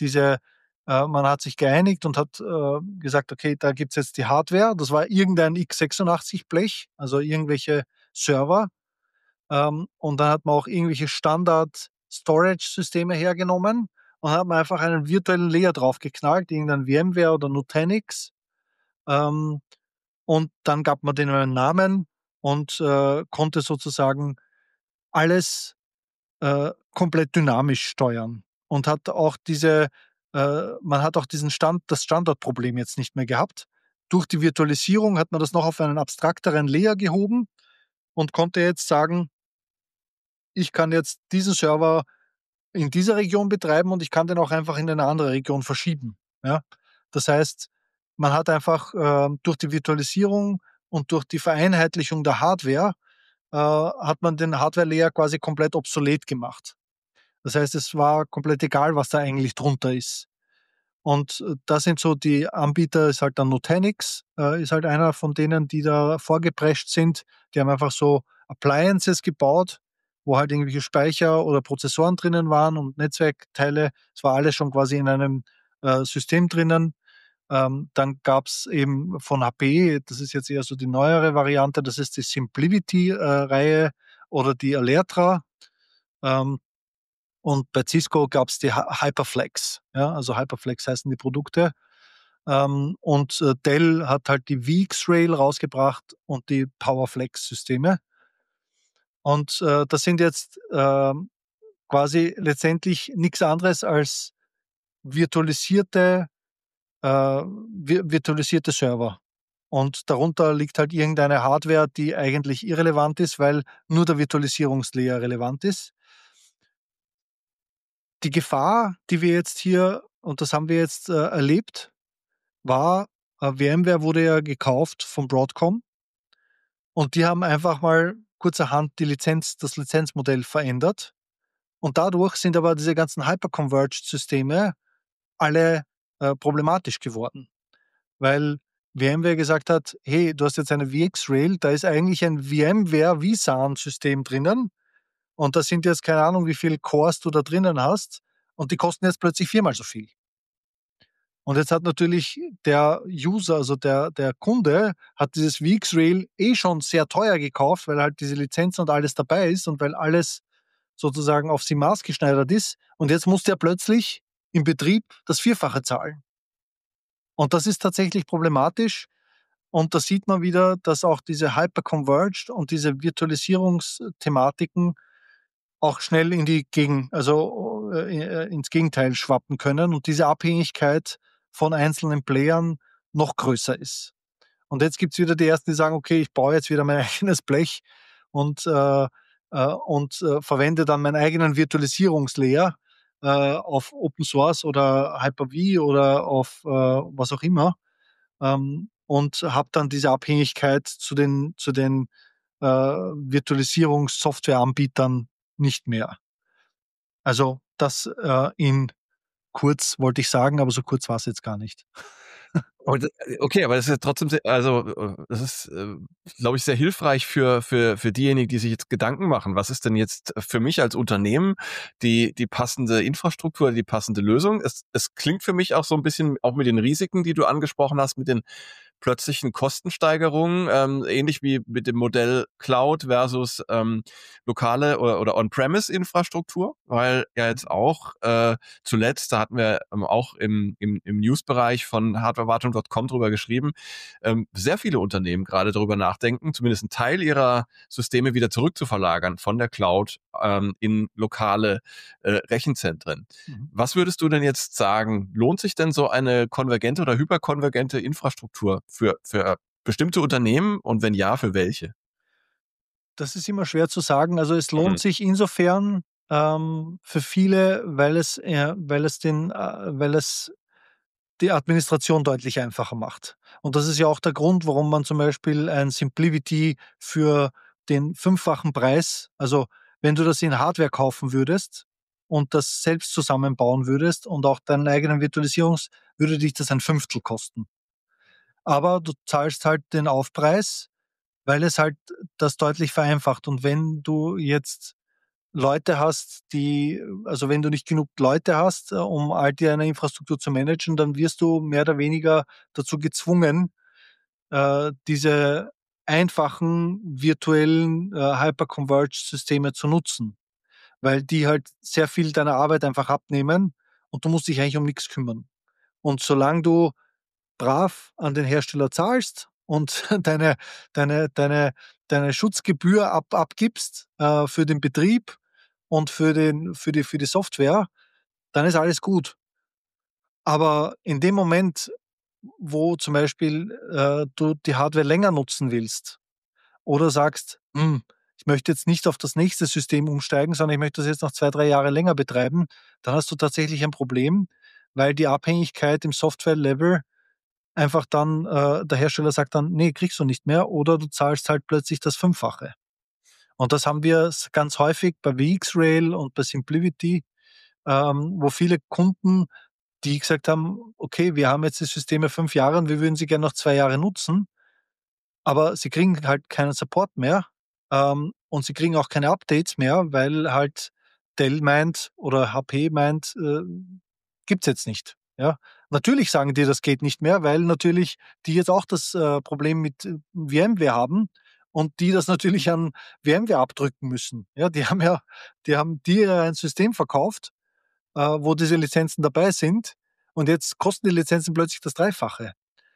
man hat sich geeinigt und hat gesagt, okay, da gibt's jetzt die Hardware. Das war irgendein x86-Blech, also irgendwelche Server. Und dann hat man auch irgendwelche Standard-Storage-Systeme hergenommen und hat man einfach einen virtuellen Layer draufgeknallt, irgendein VMware oder Nutanix. Ähm, und dann gab man denen einen Namen und konnte sozusagen alles komplett dynamisch steuern und hat auch man hat auch das Standortproblem jetzt nicht mehr gehabt. Durch die Virtualisierung hat man das noch auf einen abstrakteren Layer gehoben und konnte jetzt sagen, ich kann jetzt diesen Server in dieser Region betreiben und ich kann den auch einfach in eine andere Region verschieben. Ja? Das heißt, man hat einfach durch die Virtualisierung und durch die Vereinheitlichung der Hardware hat man den Hardware-Layer quasi komplett obsolet gemacht. Das heißt, es war komplett egal, was da eigentlich drunter ist. Und das sind so die Anbieter, ist halt dann Nutanix, ist halt einer von denen, die da vorgeprescht sind. Die haben einfach so Appliances gebaut, wo halt irgendwelche Speicher oder Prozessoren drinnen waren und Netzwerkteile. Es war alles schon quasi in einem System drinnen. Dann gab's eben von HP, das ist jetzt eher so die neuere Variante, das ist die Simplivity-Reihe oder die Alertra. Ähm, und bei Cisco gab es die Hyperflex. Ja, also Hyperflex heißen die Produkte. Und Dell hat halt die VxRail rausgebracht und die PowerFlex-Systeme. Und das sind jetzt quasi letztendlich nichts anderes als virtualisierte, virtualisierte Server. Und darunter liegt halt irgendeine Hardware, die eigentlich irrelevant ist, weil nur der Virtualisierungslayer relevant ist. Die Gefahr, die wir jetzt hier, und das haben wir jetzt erlebt, war, VMware wurde ja gekauft von Broadcom und die haben einfach mal kurzerhand das Lizenzmodell verändert. Und dadurch sind aber diese ganzen Hyperconverged-Systeme alle problematisch geworden, weil VMware gesagt hat, hey, du hast jetzt eine VxRail, da ist eigentlich ein VMware vSAN-System drinnen und da sind jetzt keine Ahnung, wie viele Cores du da drinnen hast und die kosten jetzt plötzlich viermal so viel. Und jetzt hat natürlich der User, also der Kunde, hat dieses VxRail schon sehr teuer gekauft, weil halt diese Lizenz und alles dabei ist und weil alles sozusagen auf sie maßgeschneidert ist. Und jetzt muss der plötzlich im Betrieb das Vierfache zahlen. Und das ist tatsächlich problematisch. Und da sieht man wieder, dass auch diese Hyperconverged und diese Virtualisierungsthematiken auch schnell ins Gegenteil schwappen können und diese Abhängigkeit von einzelnen Playern noch größer ist. Und jetzt gibt's wieder die Ersten, die sagen, okay, ich baue jetzt wieder mein eigenes Blech und verwende dann meinen eigenen Virtualisierungslayer auf Open Source oder Hyper-V oder auf was auch immer und habe dann diese Abhängigkeit zu den Virtualisierungssoftwareanbietern nicht mehr. Also das in kurz wollte ich sagen, aber so kurz war es jetzt gar nicht. Okay, aber das ist ja trotzdem das ist, glaube ich, sehr hilfreich für diejenigen, die sich jetzt Gedanken machen. Was ist denn jetzt für mich als Unternehmen die passende Infrastruktur, die passende Lösung? Es klingt für mich auch so ein bisschen, auch mit den Risiken, die du angesprochen hast, mit den plötzlichen Kostensteigerungen, ähnlich wie mit dem Modell Cloud versus lokale oder On-Premise-Infrastruktur, weil ja jetzt auch zuletzt, da hatten wir auch im Newsbereich von hardwarewartung.com drüber geschrieben, sehr viele Unternehmen gerade darüber nachdenken, zumindest einen Teil ihrer Systeme wieder zurückzuverlagern von der Cloud in lokale Rechenzentren. Was würdest du denn jetzt sagen? Lohnt sich denn so eine konvergente oder hyperkonvergente Infrastruktur für bestimmte Unternehmen und wenn ja, für welche? Das ist immer schwer zu sagen. Also es lohnt sich insofern für viele, weil es die Administration deutlich einfacher macht. Und das ist ja auch der Grund, warum man zum Beispiel ein Simplivity für den fünffachen Preis, also wenn du das in Hardware kaufen würdest, und das selbst zusammenbauen würdest und auch deinen eigenen würde dich das ein Fünftel kosten. Aber du zahlst halt den Aufpreis, weil es halt das deutlich vereinfacht. Und wenn du jetzt Leute hast, also wenn du nicht genug Leute hast, um all deine Infrastruktur zu managen, dann wirst du mehr oder weniger dazu gezwungen, diese einfachen virtuellen Hyperconverged-Systeme zu nutzen, weil die halt sehr viel deiner Arbeit einfach abnehmen und du musst dich eigentlich um nichts kümmern. Und solange du brav an den Hersteller zahlst und deine, deine, deine Schutzgebühr abgibst für den Betrieb und für die Software, dann ist alles gut. Aber in dem Moment, wo zum Beispiel du die Hardware länger nutzen willst oder sagst, ich möchte jetzt nicht auf das nächste System umsteigen, sondern ich möchte das jetzt noch 2, 3 Jahre länger betreiben, dann hast du tatsächlich ein Problem, weil die Abhängigkeit im Software-Level einfach dann der Hersteller sagt dann: „Nee, kriegst du nicht mehr“, oder du zahlst halt plötzlich das Fünffache. Und das haben wir ganz häufig bei VxRail und bei SimpliVity, wo viele Kunden, die gesagt haben: „Okay, wir haben jetzt die Systeme 5 Jahre und wir würden sie gerne noch 2 Jahre nutzen“, aber sie kriegen halt keinen Support mehr, und sie kriegen auch keine Updates mehr, weil halt Dell meint oder HP meint, gibt's jetzt nicht, ja? Natürlich sagen die, das geht nicht mehr, weil natürlich die jetzt auch das, Problem mit, VMware haben und die das natürlich an VMware abdrücken müssen. Ja, die haben dir ein System verkauft, wo diese Lizenzen dabei sind und jetzt kosten die Lizenzen plötzlich das Dreifache.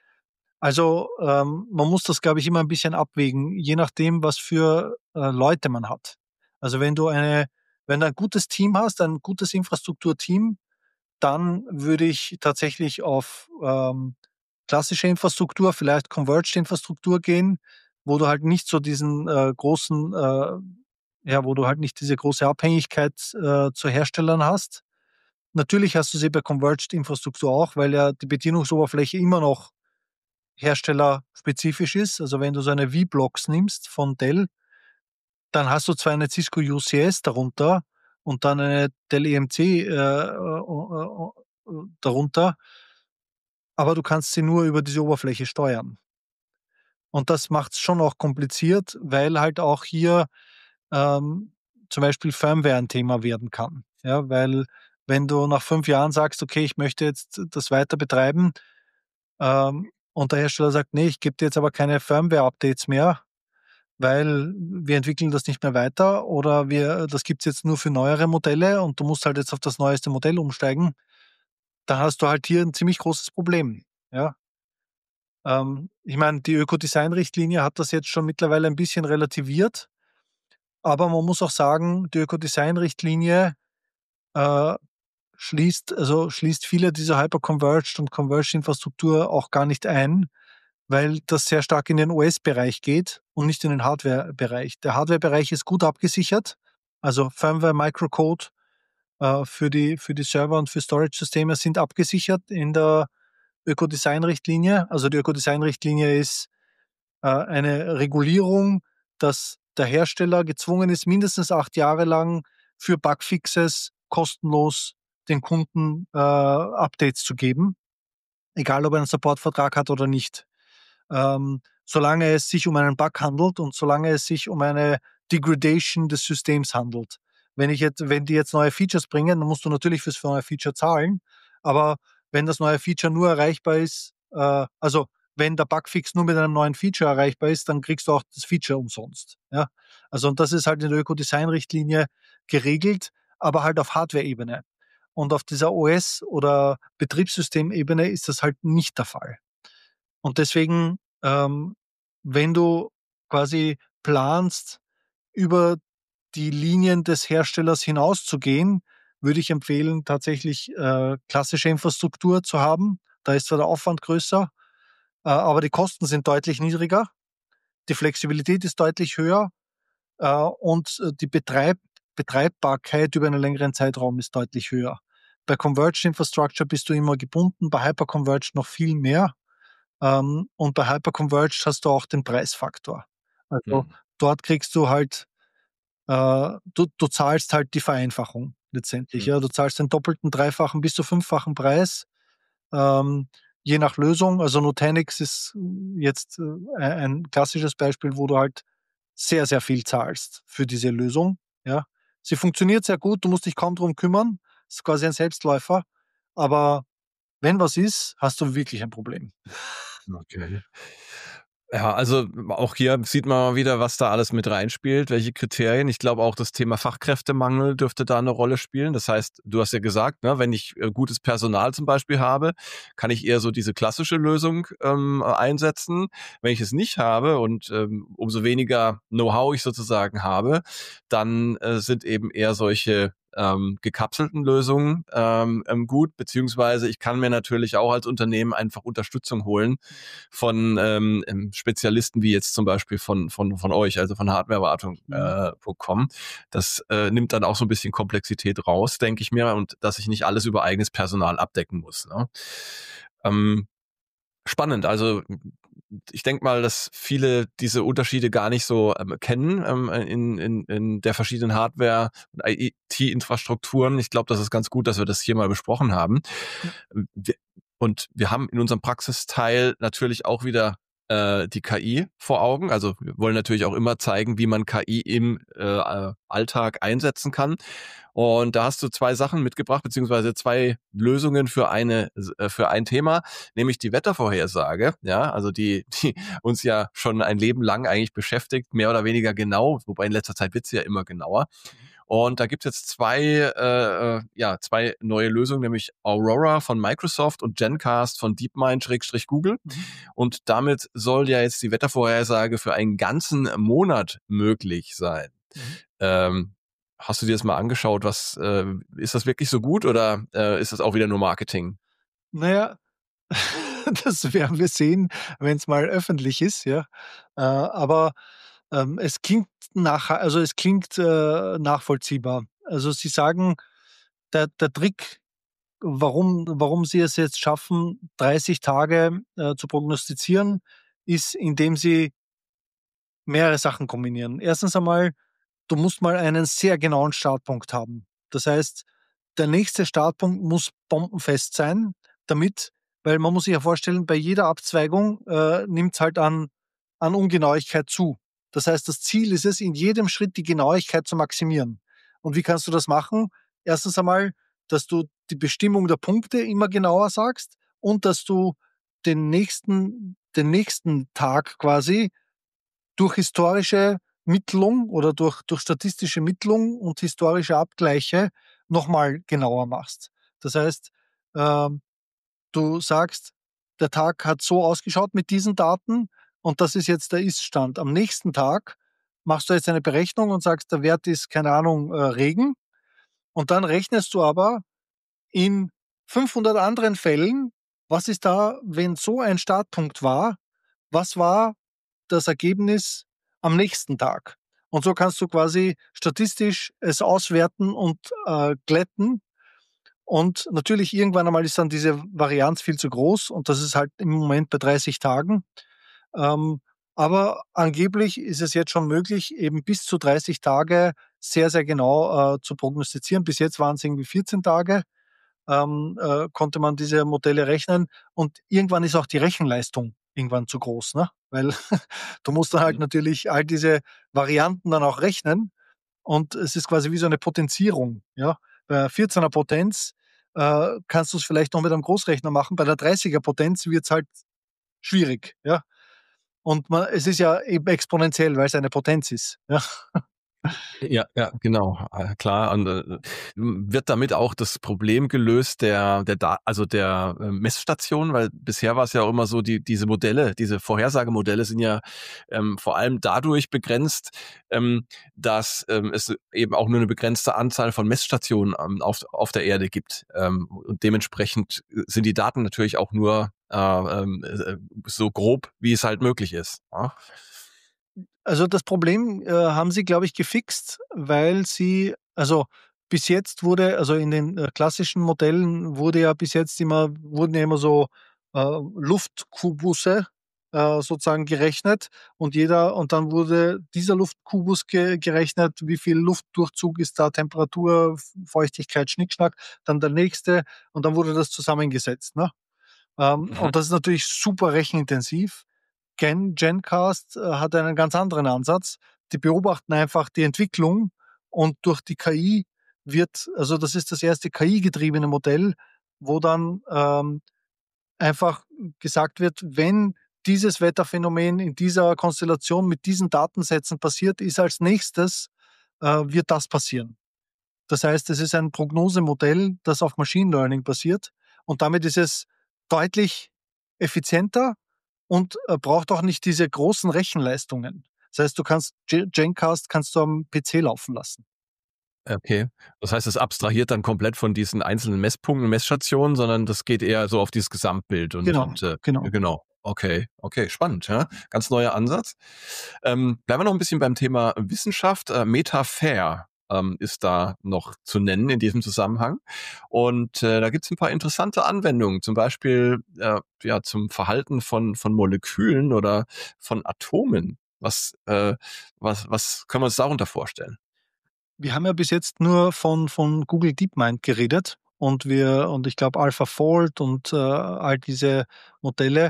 Also, man muss das, glaube ich, immer ein bisschen abwägen, je nachdem, was für, Leute man hat. Also, wenn du ein gutes Team hast, ein gutes Infrastrukturteam, dann würde ich tatsächlich auf, klassische Infrastruktur, vielleicht Converged Infrastruktur gehen, wo du halt nicht so diesen, großen, ja, wo du halt nicht diese große Abhängigkeit, zu Herstellern hast. Natürlich hast du sie bei Converged Infrastruktur auch, weil ja die Bedienungsoberfläche immer noch herstellerspezifisch ist. Also, wenn du so eine V-Blocks nimmst von Dell, dann hast du zwar eine Cisco UCS darunter und dann eine Dell EMC, darunter, aber du kannst sie nur über diese Oberfläche steuern. Und das macht's schon auch kompliziert, weil halt auch hier, ähm, zum Beispiel Firmware ein Thema werden kann. Ja, weil wenn du nach 5 Jahren sagst: „Okay, ich möchte jetzt das weiter betreiben“, und der Hersteller sagt: „Nee, ich gebe dir jetzt aber keine Firmware-Updates mehr, weil wir entwickeln das nicht mehr weiter oder das gibt's jetzt nur für neuere Modelle und du musst halt jetzt auf das neueste Modell umsteigen“, dann hast du halt hier ein ziemlich großes Problem, ja? Ich meine, die Ökodesign-Richtlinie hat das jetzt schon mittlerweile ein bisschen relativiert, aber man muss auch sagen, die Ökodesign-Richtlinie, äh, schließt viele dieser Hyperconverged und Converged-Infrastruktur auch gar nicht ein, weil das sehr stark in den OS-Bereich geht und nicht in den Hardware-Bereich. Der Hardware-Bereich ist gut abgesichert, also Firmware, Microcode, für die Server und für Storage-Systeme sind abgesichert in der Ökodesign-Richtlinie. Also die Ökodesign-Richtlinie ist eine Regulierung, dass der Hersteller gezwungen ist, mindestens 8 Jahre lang für Bugfixes kostenlos den Kunden Updates zu geben, egal ob er einen Supportvertrag hat oder nicht. Solange es sich um einen Bug handelt und solange es sich um eine Degradation des Systems handelt. Wenn die jetzt neue Features bringen, dann musst du natürlich fürs neue Feature zahlen, aber wenn das neue Feature nur erreichbar ist, also wenn der Bugfix nur mit einem neuen Feature erreichbar ist, dann kriegst du auch das Feature umsonst. Ja? Also und das ist halt in der Ökodesign-Richtlinie geregelt, aber halt auf Hardware-Ebene. Und auf dieser OS- oder Betriebssystemebene ist das halt nicht der Fall. Und deswegen, wenn du quasi planst, über die Linien des Herstellers hinauszugehen, würde ich empfehlen, tatsächlich, klassische Infrastruktur zu haben. Da ist zwar der Aufwand größer, aber die Kosten sind deutlich niedriger. Die Flexibilität ist deutlich höher, und die Betreibbarkeit über einen längeren Zeitraum ist deutlich höher. Bei Converged Infrastructure bist du immer gebunden, bei Hyperconverged noch viel mehr. Und bei Hyperconverged hast du auch den Preisfaktor. Also, Mhm. dort kriegst du halt du zahlst halt die Vereinfachung. letztendlich. Hm. Ja, du zahlst den doppelten, dreifachen bis zu fünffachen Preis, ähm, je nach Lösung. Also Nutanix ist jetzt ein klassisches Beispiel, wo du halt sehr, sehr viel zahlst für diese Lösung. Ja. Sie funktioniert sehr gut, du musst dich kaum drum kümmern. Ist quasi ein Selbstläufer. Aber wenn was ist, hast du wirklich ein Problem. Okay. Ja, also auch hier sieht man mal wieder, was da alles mit reinspielt, welche Kriterien. Ich glaube auch das Thema Fachkräftemangel dürfte da eine Rolle spielen. Das heißt, du hast ja gesagt, ne, wenn ich gutes Personal zum Beispiel habe, kann ich eher so diese klassische Lösung einsetzen. Wenn ich es nicht habe und umso weniger Know-how ich sozusagen habe, dann sind eben eher solche gekapselten Lösungen gut, beziehungsweise ich kann mir natürlich auch als Unternehmen einfach Unterstützung holen von Spezialisten wie jetzt zum Beispiel von euch, also von Mhm. hardwarewartung.com. Das nimmt dann auch so ein bisschen Komplexität raus, denke ich mir, und dass ich nicht alles über eigenes Personal abdecken muss. Ne? Ähm, Spannend. Also ich denke mal, dass viele diese Unterschiede gar nicht so kennen in der verschiedenen Hardware- und IT-Infrastrukturen. Ich glaube, das ist ganz gut, dass wir das hier mal besprochen haben. Ja. Wir, und wir haben in unserem Praxisteil natürlich auch wieder die KI vor Augen. Also wir wollen natürlich auch immer zeigen, wie man KI im Alltag einsetzen kann. Und da hast du zwei Sachen mitgebracht, beziehungsweise zwei Lösungen für ein Thema, nämlich die Wettervorhersage, ja, also die uns ja schon ein Leben lang eigentlich beschäftigt, mehr oder weniger genau, wobei in letzter Zeit wird sie ja immer genauer. Und da gibt's jetzt zwei neue Lösungen, nämlich Aurora von Microsoft und Gencast von DeepMind-Google. Mhm. Und damit soll ja jetzt die Wettervorhersage für einen ganzen Monat möglich sein. Mhm. Ähm, Hast du dir das mal angeschaut? Ist das wirklich so gut oder ist das auch wieder nur Marketing? Naja, das werden wir sehen, wenn es mal öffentlich ist, ja. Aber, es klingt es klingt, nachvollziehbar. Also, Sie sagen, der Trick, warum Sie es jetzt schaffen, 30 Tage, zu prognostizieren, ist, indem Sie mehrere Sachen kombinieren. Erstens einmal, du musst mal einen sehr genauen Startpunkt haben. Das heißt, der nächste Startpunkt muss bombenfest sein, damit, weil man muss sich ja vorstellen, bei jeder Abzweigung nimmt es halt an Ungenauigkeit zu. Das heißt, das Ziel ist es, in jedem Schritt die Genauigkeit zu maximieren. Und wie kannst du das machen? Erstens einmal, dass du die Bestimmung der Punkte immer genauer sagst und dass du den nächsten Tag quasi durch historische Mittelung oder durch statistische Mittelung und historische Abgleiche nochmal genauer machst. Das heißt, ähm, du sagst, der Tag hat so ausgeschaut mit diesen Daten und das ist jetzt der Ist-Stand. Am nächsten Tag machst du jetzt eine Berechnung und sagst, der Wert ist, keine Ahnung, Regen. Und dann rechnest du aber in 500 anderen Fällen, was ist da, wenn so ein Startpunkt war, was war das Ergebnis am nächsten Tag? Und so kannst du quasi statistisch es auswerten und glätten. Und natürlich irgendwann einmal ist dann diese Varianz viel zu groß und das ist halt im Moment bei 30 Tagen. Ähm, aber angeblich ist es jetzt schon möglich, eben bis zu 30 Tage sehr, sehr genau zu prognostizieren. Bis jetzt waren es irgendwie 14 Tage, konnte man diese Modelle rechnen. Und irgendwann ist auch die Rechenleistung irgendwann zu groß, ne? Weil du musst dann halt Mhm. natürlich all diese Varianten dann auch rechnen. Und es ist quasi wie so eine Potenzierung, ja? Bei 14er Potenz kannst du es vielleicht noch mit einem Großrechner machen. Bei der 30er Potenz wird es halt schwierig, ja? Und es ist ja eben exponentiell, weil es eine Potenz ist, ja? Ja, ja, genau, klar. Und wird damit auch das Problem gelöst der Messstation, weil bisher war es ja auch immer so, diese Modelle, diese Vorhersagemodelle sind ja vor allem dadurch begrenzt, dass es eben auch nur eine begrenzte Anzahl von Messstationen auf der Erde gibt. Und dementsprechend sind die Daten natürlich auch nur so grob, wie es halt möglich ist. Ja? Also, das Problem, haben sie, glaube ich, gefixt, weil sie also, bis jetzt wurde also, in den, klassischen Modellen wurden ja immer so, Luftkubusse, sozusagen gerechnet und dann wurde dieser Luftkubus gerechnet, wie viel Luftdurchzug ist da, Temperatur, Feuchtigkeit, Schnickschnack, dann der nächste und dann wurde das zusammengesetzt. Ne? Mhm. Und das ist natürlich super rechenintensiv. GenCast hat einen ganz anderen Ansatz. Die beobachten einfach die Entwicklung und durch die KI also das ist das erste KI-getriebene Modell, wo dann einfach gesagt wird, wenn dieses Wetterphänomen in dieser Konstellation mit diesen Datensätzen passiert, ist als nächstes wird das passieren. Das heißt, es ist ein Prognosemodell, das auf Machine Learning basiert und damit ist es deutlich effizienter und braucht auch nicht diese großen Rechenleistungen. Das heißt, du kannst GenCast kannst du am PC laufen lassen. Okay. Das heißt, es abstrahiert dann komplett von diesen einzelnen Messpunkten, Messstationen, sondern das geht eher so auf dieses Gesamtbild Genau, und genau. genau. Okay, okay, spannend, ja. Ganz neuer Ansatz. Bleiben wir noch ein bisschen beim Thema Wissenschaft. Metafair ist da noch zu nennen in diesem Zusammenhang. Und da gibt es ein paar interessante Anwendungen, zum Beispiel ja, zum Verhalten von Molekülen oder von Atomen. Was können wir uns darunter vorstellen? Wir haben ja bis jetzt nur von Google DeepMind geredet und ich glaube AlphaFold und all diese Modelle,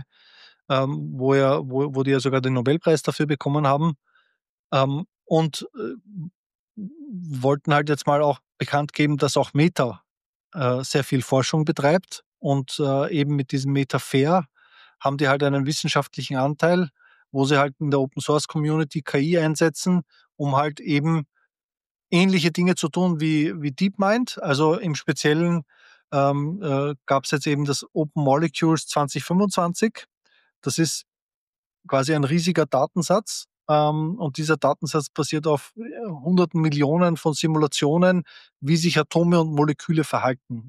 wo die ja sogar den Nobelpreis dafür bekommen haben. Und wollten halt jetzt mal auch bekannt geben, dass auch Meta sehr viel Forschung betreibt und eben mit diesem Meta-Fair haben die halt einen wissenschaftlichen Anteil, wo sie halt in der Open Source Community KI einsetzen, um halt eben ähnliche Dinge zu tun wie DeepMind. Also im Speziellen gab es jetzt eben das Open Molecules 2025. Das ist quasi ein riesiger Datensatz. Und dieser Datensatz basiert auf hunderten Millionen von Simulationen, wie sich Atome und Moleküle verhalten.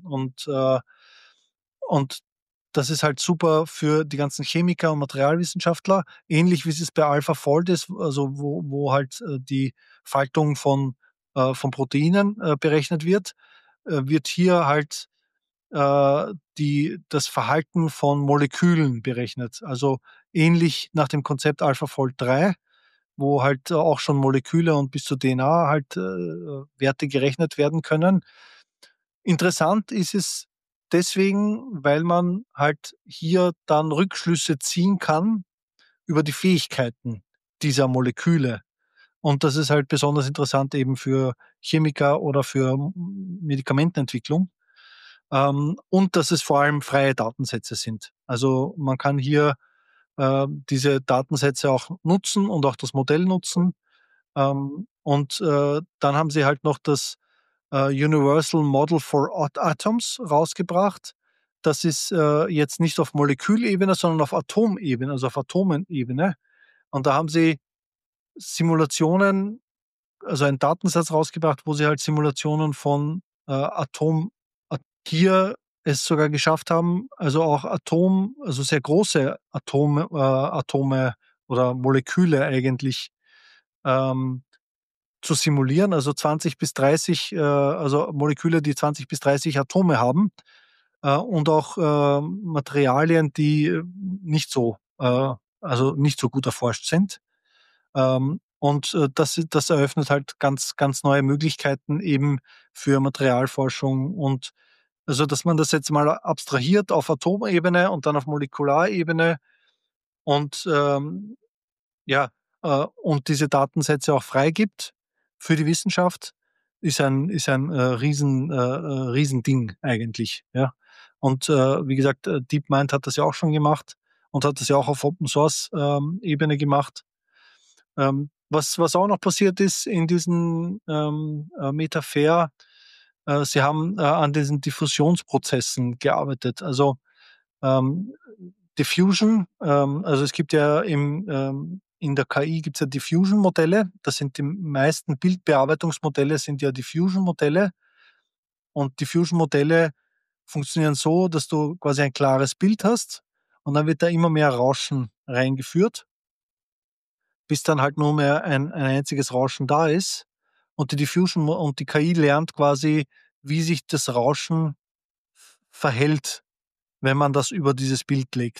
Und das ist halt super für die ganzen Chemiker und Materialwissenschaftler, ähnlich wie es bei AlphaFold ist, also wo halt die Faltung von Proteinen berechnet wird hier halt das Verhalten von Molekülen berechnet. Also ähnlich nach dem Konzept AlphaFold 3, wo halt auch schon Moleküle und bis zu DNA halt Werte gerechnet werden können. Interessant ist es deswegen, weil man halt hier dann Rückschlüsse ziehen kann über die Fähigkeiten dieser Moleküle. Und das ist halt besonders interessant eben für Chemiker oder für Medikamentenentwicklung. Und dass es vor allem freie Datensätze sind. Also man kann hier diese Datensätze auch nutzen und auch das Modell nutzen. Und dann haben sie halt noch das Universal Model for Atoms rausgebracht. Das ist jetzt nicht auf Molekülebene, sondern auf Atomebene, also auf Atomenebene. Und da haben sie Simulationen, also einen Datensatz rausgebracht, wo sie halt Simulationen von hier es sogar geschafft haben, also auch also sehr große Atome oder Moleküle eigentlich ähm, zu simulieren, also 20 bis 30, also Moleküle, die 20 bis 30 Atome haben und auch Materialien, die also nicht so gut erforscht sind. Und das eröffnet halt ganz, ganz neue Möglichkeiten eben für Materialforschung und also, dass man das jetzt mal abstrahiert auf Atomebene und dann auf Molekularebene und ja, und diese Datensätze auch freigibt für die Wissenschaft, ist ein Riesending eigentlich, ja. Und wie gesagt, DeepMind hat das ja auch schon gemacht und hat das ja auch auf Open Source Ebene gemacht. Was auch noch passiert ist in diesen Metafair, sie haben an diesen Diffusionsprozessen gearbeitet. Also ähm, Diffusion, also es gibt ja in der KI gibt es ja Diffusion-Modelle. Das sind die meisten Bildbearbeitungsmodelle sind ja Diffusion-Modelle. Und Diffusion-Modelle funktionieren so, dass du quasi ein klares Bild hast und dann wird da immer mehr Rauschen reingeführt, bis dann halt nur mehr ein einziges Rauschen da ist. Und und die KI lernt quasi, wie sich das Rauschen verhält, wenn man das über dieses Bild legt.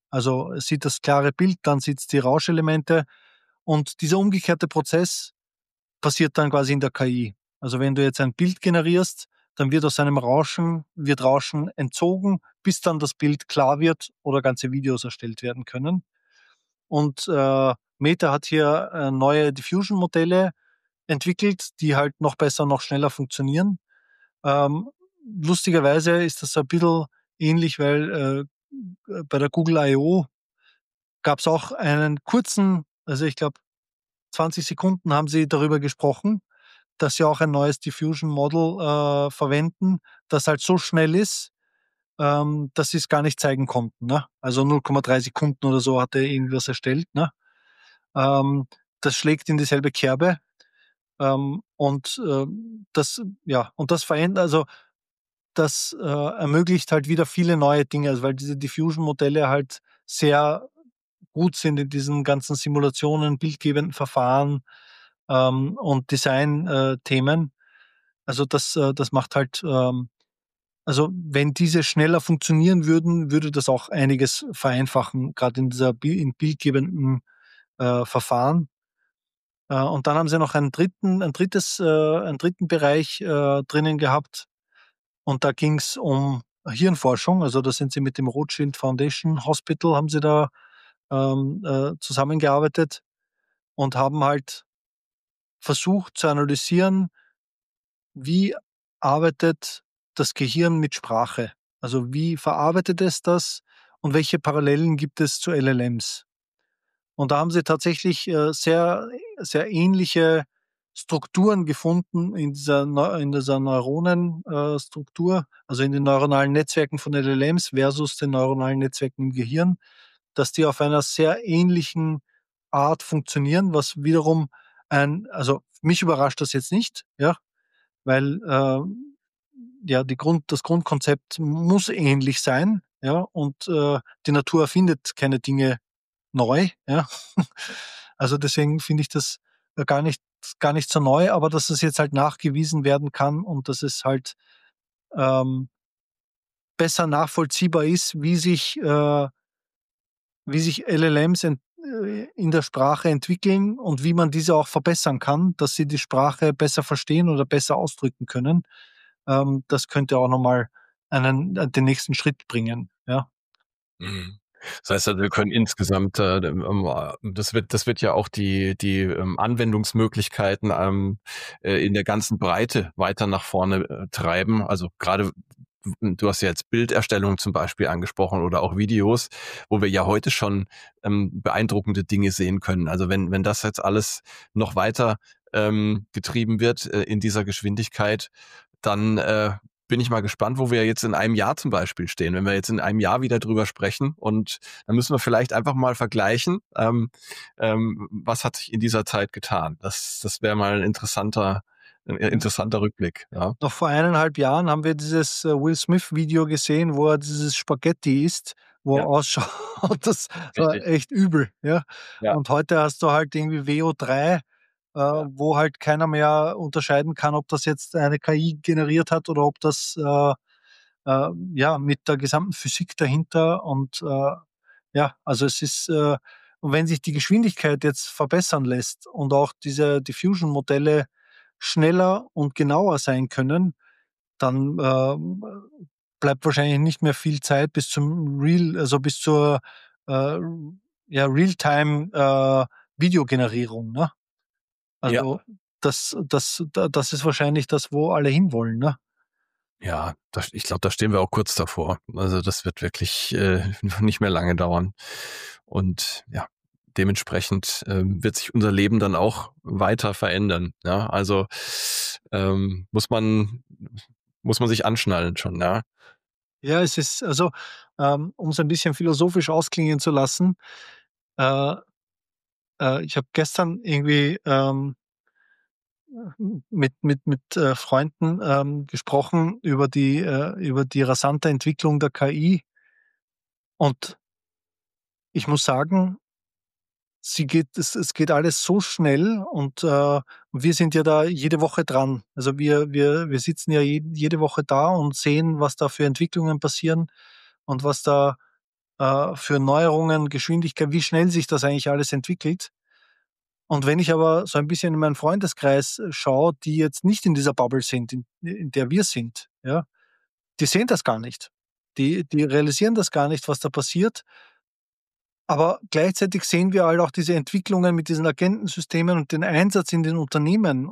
Also es sieht das klare Bild, dann sieht es die Rauschelemente und dieser umgekehrte Prozess passiert dann quasi in der KI. Also wenn du jetzt ein Bild generierst, dann wird aus einem wird Rauschen entzogen, bis dann das Bild klar wird oder ganze Videos erstellt werden können. Und Meta hat hier neue Diffusion-Modelle entwickelt, die halt noch besser, noch schneller funktionieren. Lustigerweise ist das ein bisschen ähnlich, weil bei der Google I.O. gab es auch einen kurzen, also ich glaube 20 Sekunden haben sie darüber gesprochen, dass sie auch ein neues Diffusion Model verwenden, das halt so schnell ist, dass sie es gar nicht zeigen konnten. Ne? Also 0,3 Sekunden oder so hat er irgendwas erstellt. Ne? Das schlägt in dieselbe Kerbe. Und das verändert, also das ermöglicht halt wieder viele neue Dinge, also weil diese Diffusion-Modelle halt sehr gut sind in diesen ganzen Simulationen, bildgebenden Verfahren und Design-Themen. Also das macht halt, also wenn diese schneller funktionieren würden, würde das auch einiges vereinfachen, gerade in in bildgebenden Verfahren. Und dann haben sie noch einen dritten Bereich drinnen gehabt. Und da ging es um Hirnforschung. Also da sind sie mit dem Rothschild Foundation Hospital haben sie da zusammengearbeitet und haben halt versucht zu analysieren, wie arbeitet das Gehirn mit Sprache? Also wie verarbeitet es das und welche Parallelen gibt es zu LLMs? Und da haben sie tatsächlich sehr ähnliche Strukturen gefunden in dieser Neuronenstruktur, Struktur, also in den neuronalen Netzwerken von LLMs versus den neuronalen Netzwerken im Gehirn, dass die auf einer sehr ähnlichen Art funktionieren, was wiederum also mich überrascht das jetzt nicht, ja, weil ja das Grundkonzept muss ähnlich sein, ja, und die Natur erfindet keine Dinge neu, ja. Also deswegen finde ich das gar nicht so neu, aber dass es jetzt halt nachgewiesen werden kann und dass es halt ähm, besser nachvollziehbar ist, wie sich LLMs in der Sprache entwickeln und wie man diese auch verbessern kann, dass sie die Sprache besser verstehen oder besser ausdrücken können. Das könnte auch nochmal den nächsten Schritt bringen. Ja. Mhm. Das heißt, wir können insgesamt, das wird ja auch die Anwendungsmöglichkeiten in der ganzen Breite weiter nach vorne treiben. Also gerade du hast ja jetzt Bilderstellung zum Beispiel angesprochen oder auch Videos, wo wir ja heute schon beeindruckende Dinge sehen können. Also wenn das jetzt alles noch weiter getrieben wird in dieser Geschwindigkeit, dann bin ich mal gespannt, wo wir jetzt in einem Jahr zum Beispiel stehen. Wenn wir jetzt in einem Jahr wieder drüber sprechen und dann müssen wir vielleicht einfach mal vergleichen, was hat sich in dieser Zeit getan. Das wäre mal ein interessanter Rückblick. Ja. Noch vor 1,5 Jahren haben wir dieses Will Smith-Video gesehen, wo er dieses Spaghetti isst, wo er Ja, ausschaut. Das war richtig. echt übel. Ja. Ja, Und heute hast du halt irgendwie WO3, ja, wo halt keiner mehr unterscheiden kann, ob das jetzt eine KI generiert hat oder ob das ja mit der gesamten Physik dahinter und ja, also es ist, und wenn sich die Geschwindigkeit jetzt verbessern lässt und auch diese Diffusion-Modelle schneller und genauer sein können, dann bleibt wahrscheinlich nicht mehr viel Zeit bis zum also bis zur äh, ja, Realtime Videogenerierung. Ne? ja. Also das ist wahrscheinlich das, wo alle hinwollen. Ne? Ja, ich glaube, da stehen wir auch kurz davor. Also das wird wirklich nicht mehr lange dauern. Und ja, dementsprechend wird sich unser Leben dann auch weiter verändern. Ja, also muss man sich anschnallen schon. Ja, Ja, es ist also, um es ein bisschen philosophisch ausklingen zu lassen, äh, ich habe gestern irgendwie mit Freunden gesprochen über die rasante Entwicklung der KI und ich muss sagen, es geht alles so schnell und wir sind ja da jede Woche dran. Also wir sitzen ja jede Woche da und sehen, was da für Entwicklungen passieren und was da für Neuerungen, Geschwindigkeit, wie schnell sich das eigentlich alles entwickelt. Und wenn ich aber so ein bisschen in meinen Freundeskreis schaue, die jetzt nicht in dieser Bubble sind, in der wir sind, ja, die sehen das gar nicht. Die realisieren das gar nicht, was da passiert. Aber gleichzeitig sehen wir halt auch diese Entwicklungen mit diesen Agentensystemen und den Einsatz in den Unternehmen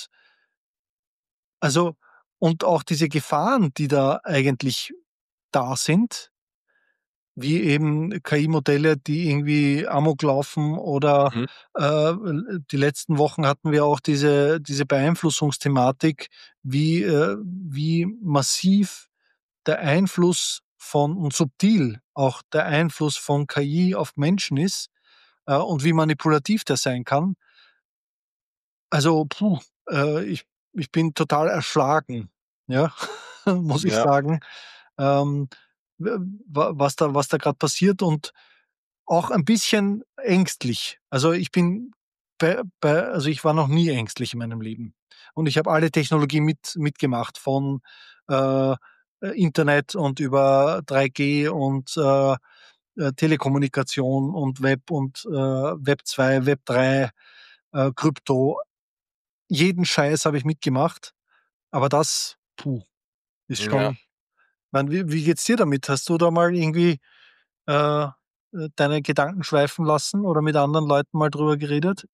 also und auch diese Gefahren, die da eigentlich da sind, wie eben KI-Modelle, die irgendwie Amok laufen oder Mhm. die letzten Wochen hatten wir auch diese Beeinflussungsthematik, wie massiv der Einfluss von und subtil auch der Einfluss von KI auf Menschen ist, und wie manipulativ der sein kann. Also, ich bin total erschlagen, ja, muss ich Ja, sagen, ähm, w was da grad passiert und auch ein bisschen ängstlich. Also, ich bin also, ich war noch nie ängstlich in meinem Leben. Und ich habe alle Technologie mitgemacht von, Internet und über 3G und, Telekommunikation und Web und, Web 2, Web 3, Krypto. Jeden Scheiß habe ich mitgemacht, aber das, ist ja. schon meine, wie geht's dir damit? Hast du da mal irgendwie, deine Gedanken schweifen lassen oder mit anderen Leuten mal drüber geredet?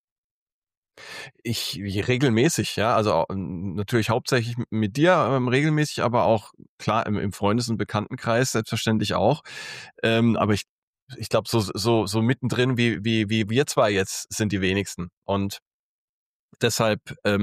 Regelmäßig, ja, also natürlich hauptsächlich mit dir regelmäßig, aber auch klar im Freundes- und Bekanntenkreis selbstverständlich auch. Aber ich glaube, so mittendrin wie wir zwei jetzt sind die wenigsten. Und deshalb,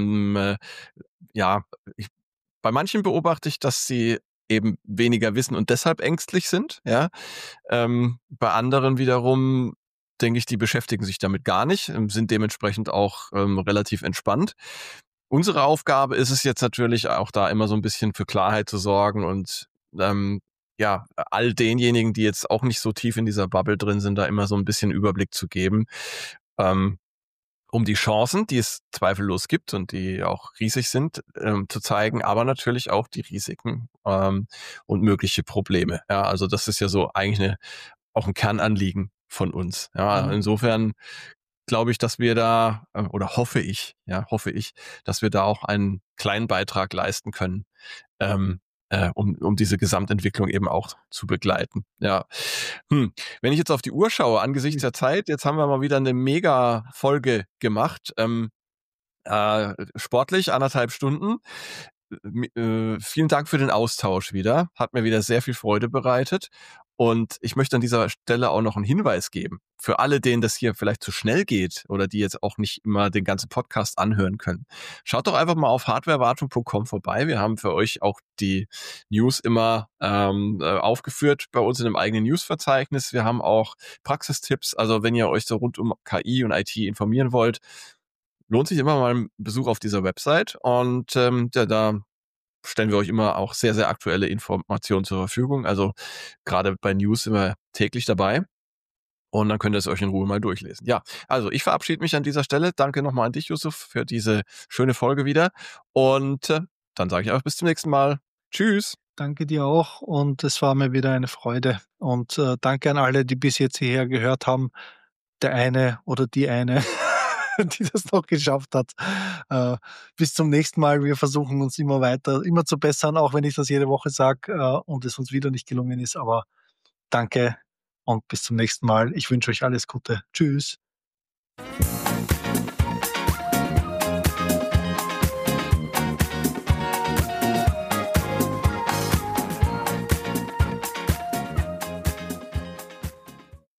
ja, ich, bei manchen beobachte ich, dass sie eben weniger wissen und deshalb ängstlich sind, ja. Bei anderen wiederum denke ich, die beschäftigen sich damit gar nicht, sind dementsprechend auch relativ entspannt. Unsere Aufgabe ist es jetzt natürlich auch da immer so ein bisschen für Klarheit zu sorgen und ja, all denjenigen, die jetzt auch nicht so tief in dieser Bubble drin sind, da immer so ein bisschen Überblick zu geben. Ähm, um die Chancen, die es zweifellos gibt und die auch riesig sind, zu zeigen, aber natürlich auch die Risiken und mögliche Probleme. Ja, also das ist ja so eigentlich auch ein Kernanliegen von uns. Ja, Mhm. insofern glaube ich, dass wir da, oder hoffe ich, dass wir da auch einen kleinen Beitrag leisten können, ähm, um diese Gesamtentwicklung eben auch zu begleiten. Ja. Wenn ich jetzt auf die Uhr schaue, angesichts der Zeit, jetzt haben wir mal wieder eine Mega-Folge gemacht. Sportlich 1,5 Stunden. Vielen Dank für den Austausch wieder. Hat mir wieder sehr viel Freude bereitet. Und ich möchte an dieser Stelle auch noch einen Hinweis geben. Für alle, denen das hier vielleicht zu schnell geht oder die jetzt auch nicht immer den ganzen Podcast anhören können. Schaut doch einfach mal auf hardwarewartung.com vorbei. Wir haben für euch auch die News immer aufgeführt bei uns in einem eigenen Newsverzeichnis. Wir haben auch Praxistipps. Also wenn ihr euch so rund um KI und IT informieren wollt, lohnt sich immer mal ein Besuch auf dieser Website. Und ja, da stellen wir euch immer auch sehr, sehr aktuelle Informationen zur Verfügung. Also gerade bei News sind wir täglich dabei. Und dann könnt ihr es euch in Ruhe mal durchlesen. Ja, also ich verabschiede mich an dieser Stelle. Danke nochmal an dich, Yusuf, für diese schöne Folge wieder. Und dann sage ich auch bis zum nächsten Mal. Tschüss. Danke dir auch und es war mir wieder eine Freude. Und, danke an alle, die bis jetzt hierher gehört haben. Der eine oder die eine, die das noch geschafft hat. Äh, bis zum nächsten Mal. Wir versuchen uns immer zu bessern, auch wenn ich das jede Woche sage, und es uns wieder nicht gelungen ist. Aber danke und bis zum nächsten Mal. Ich wünsche euch alles Gute. Tschüss.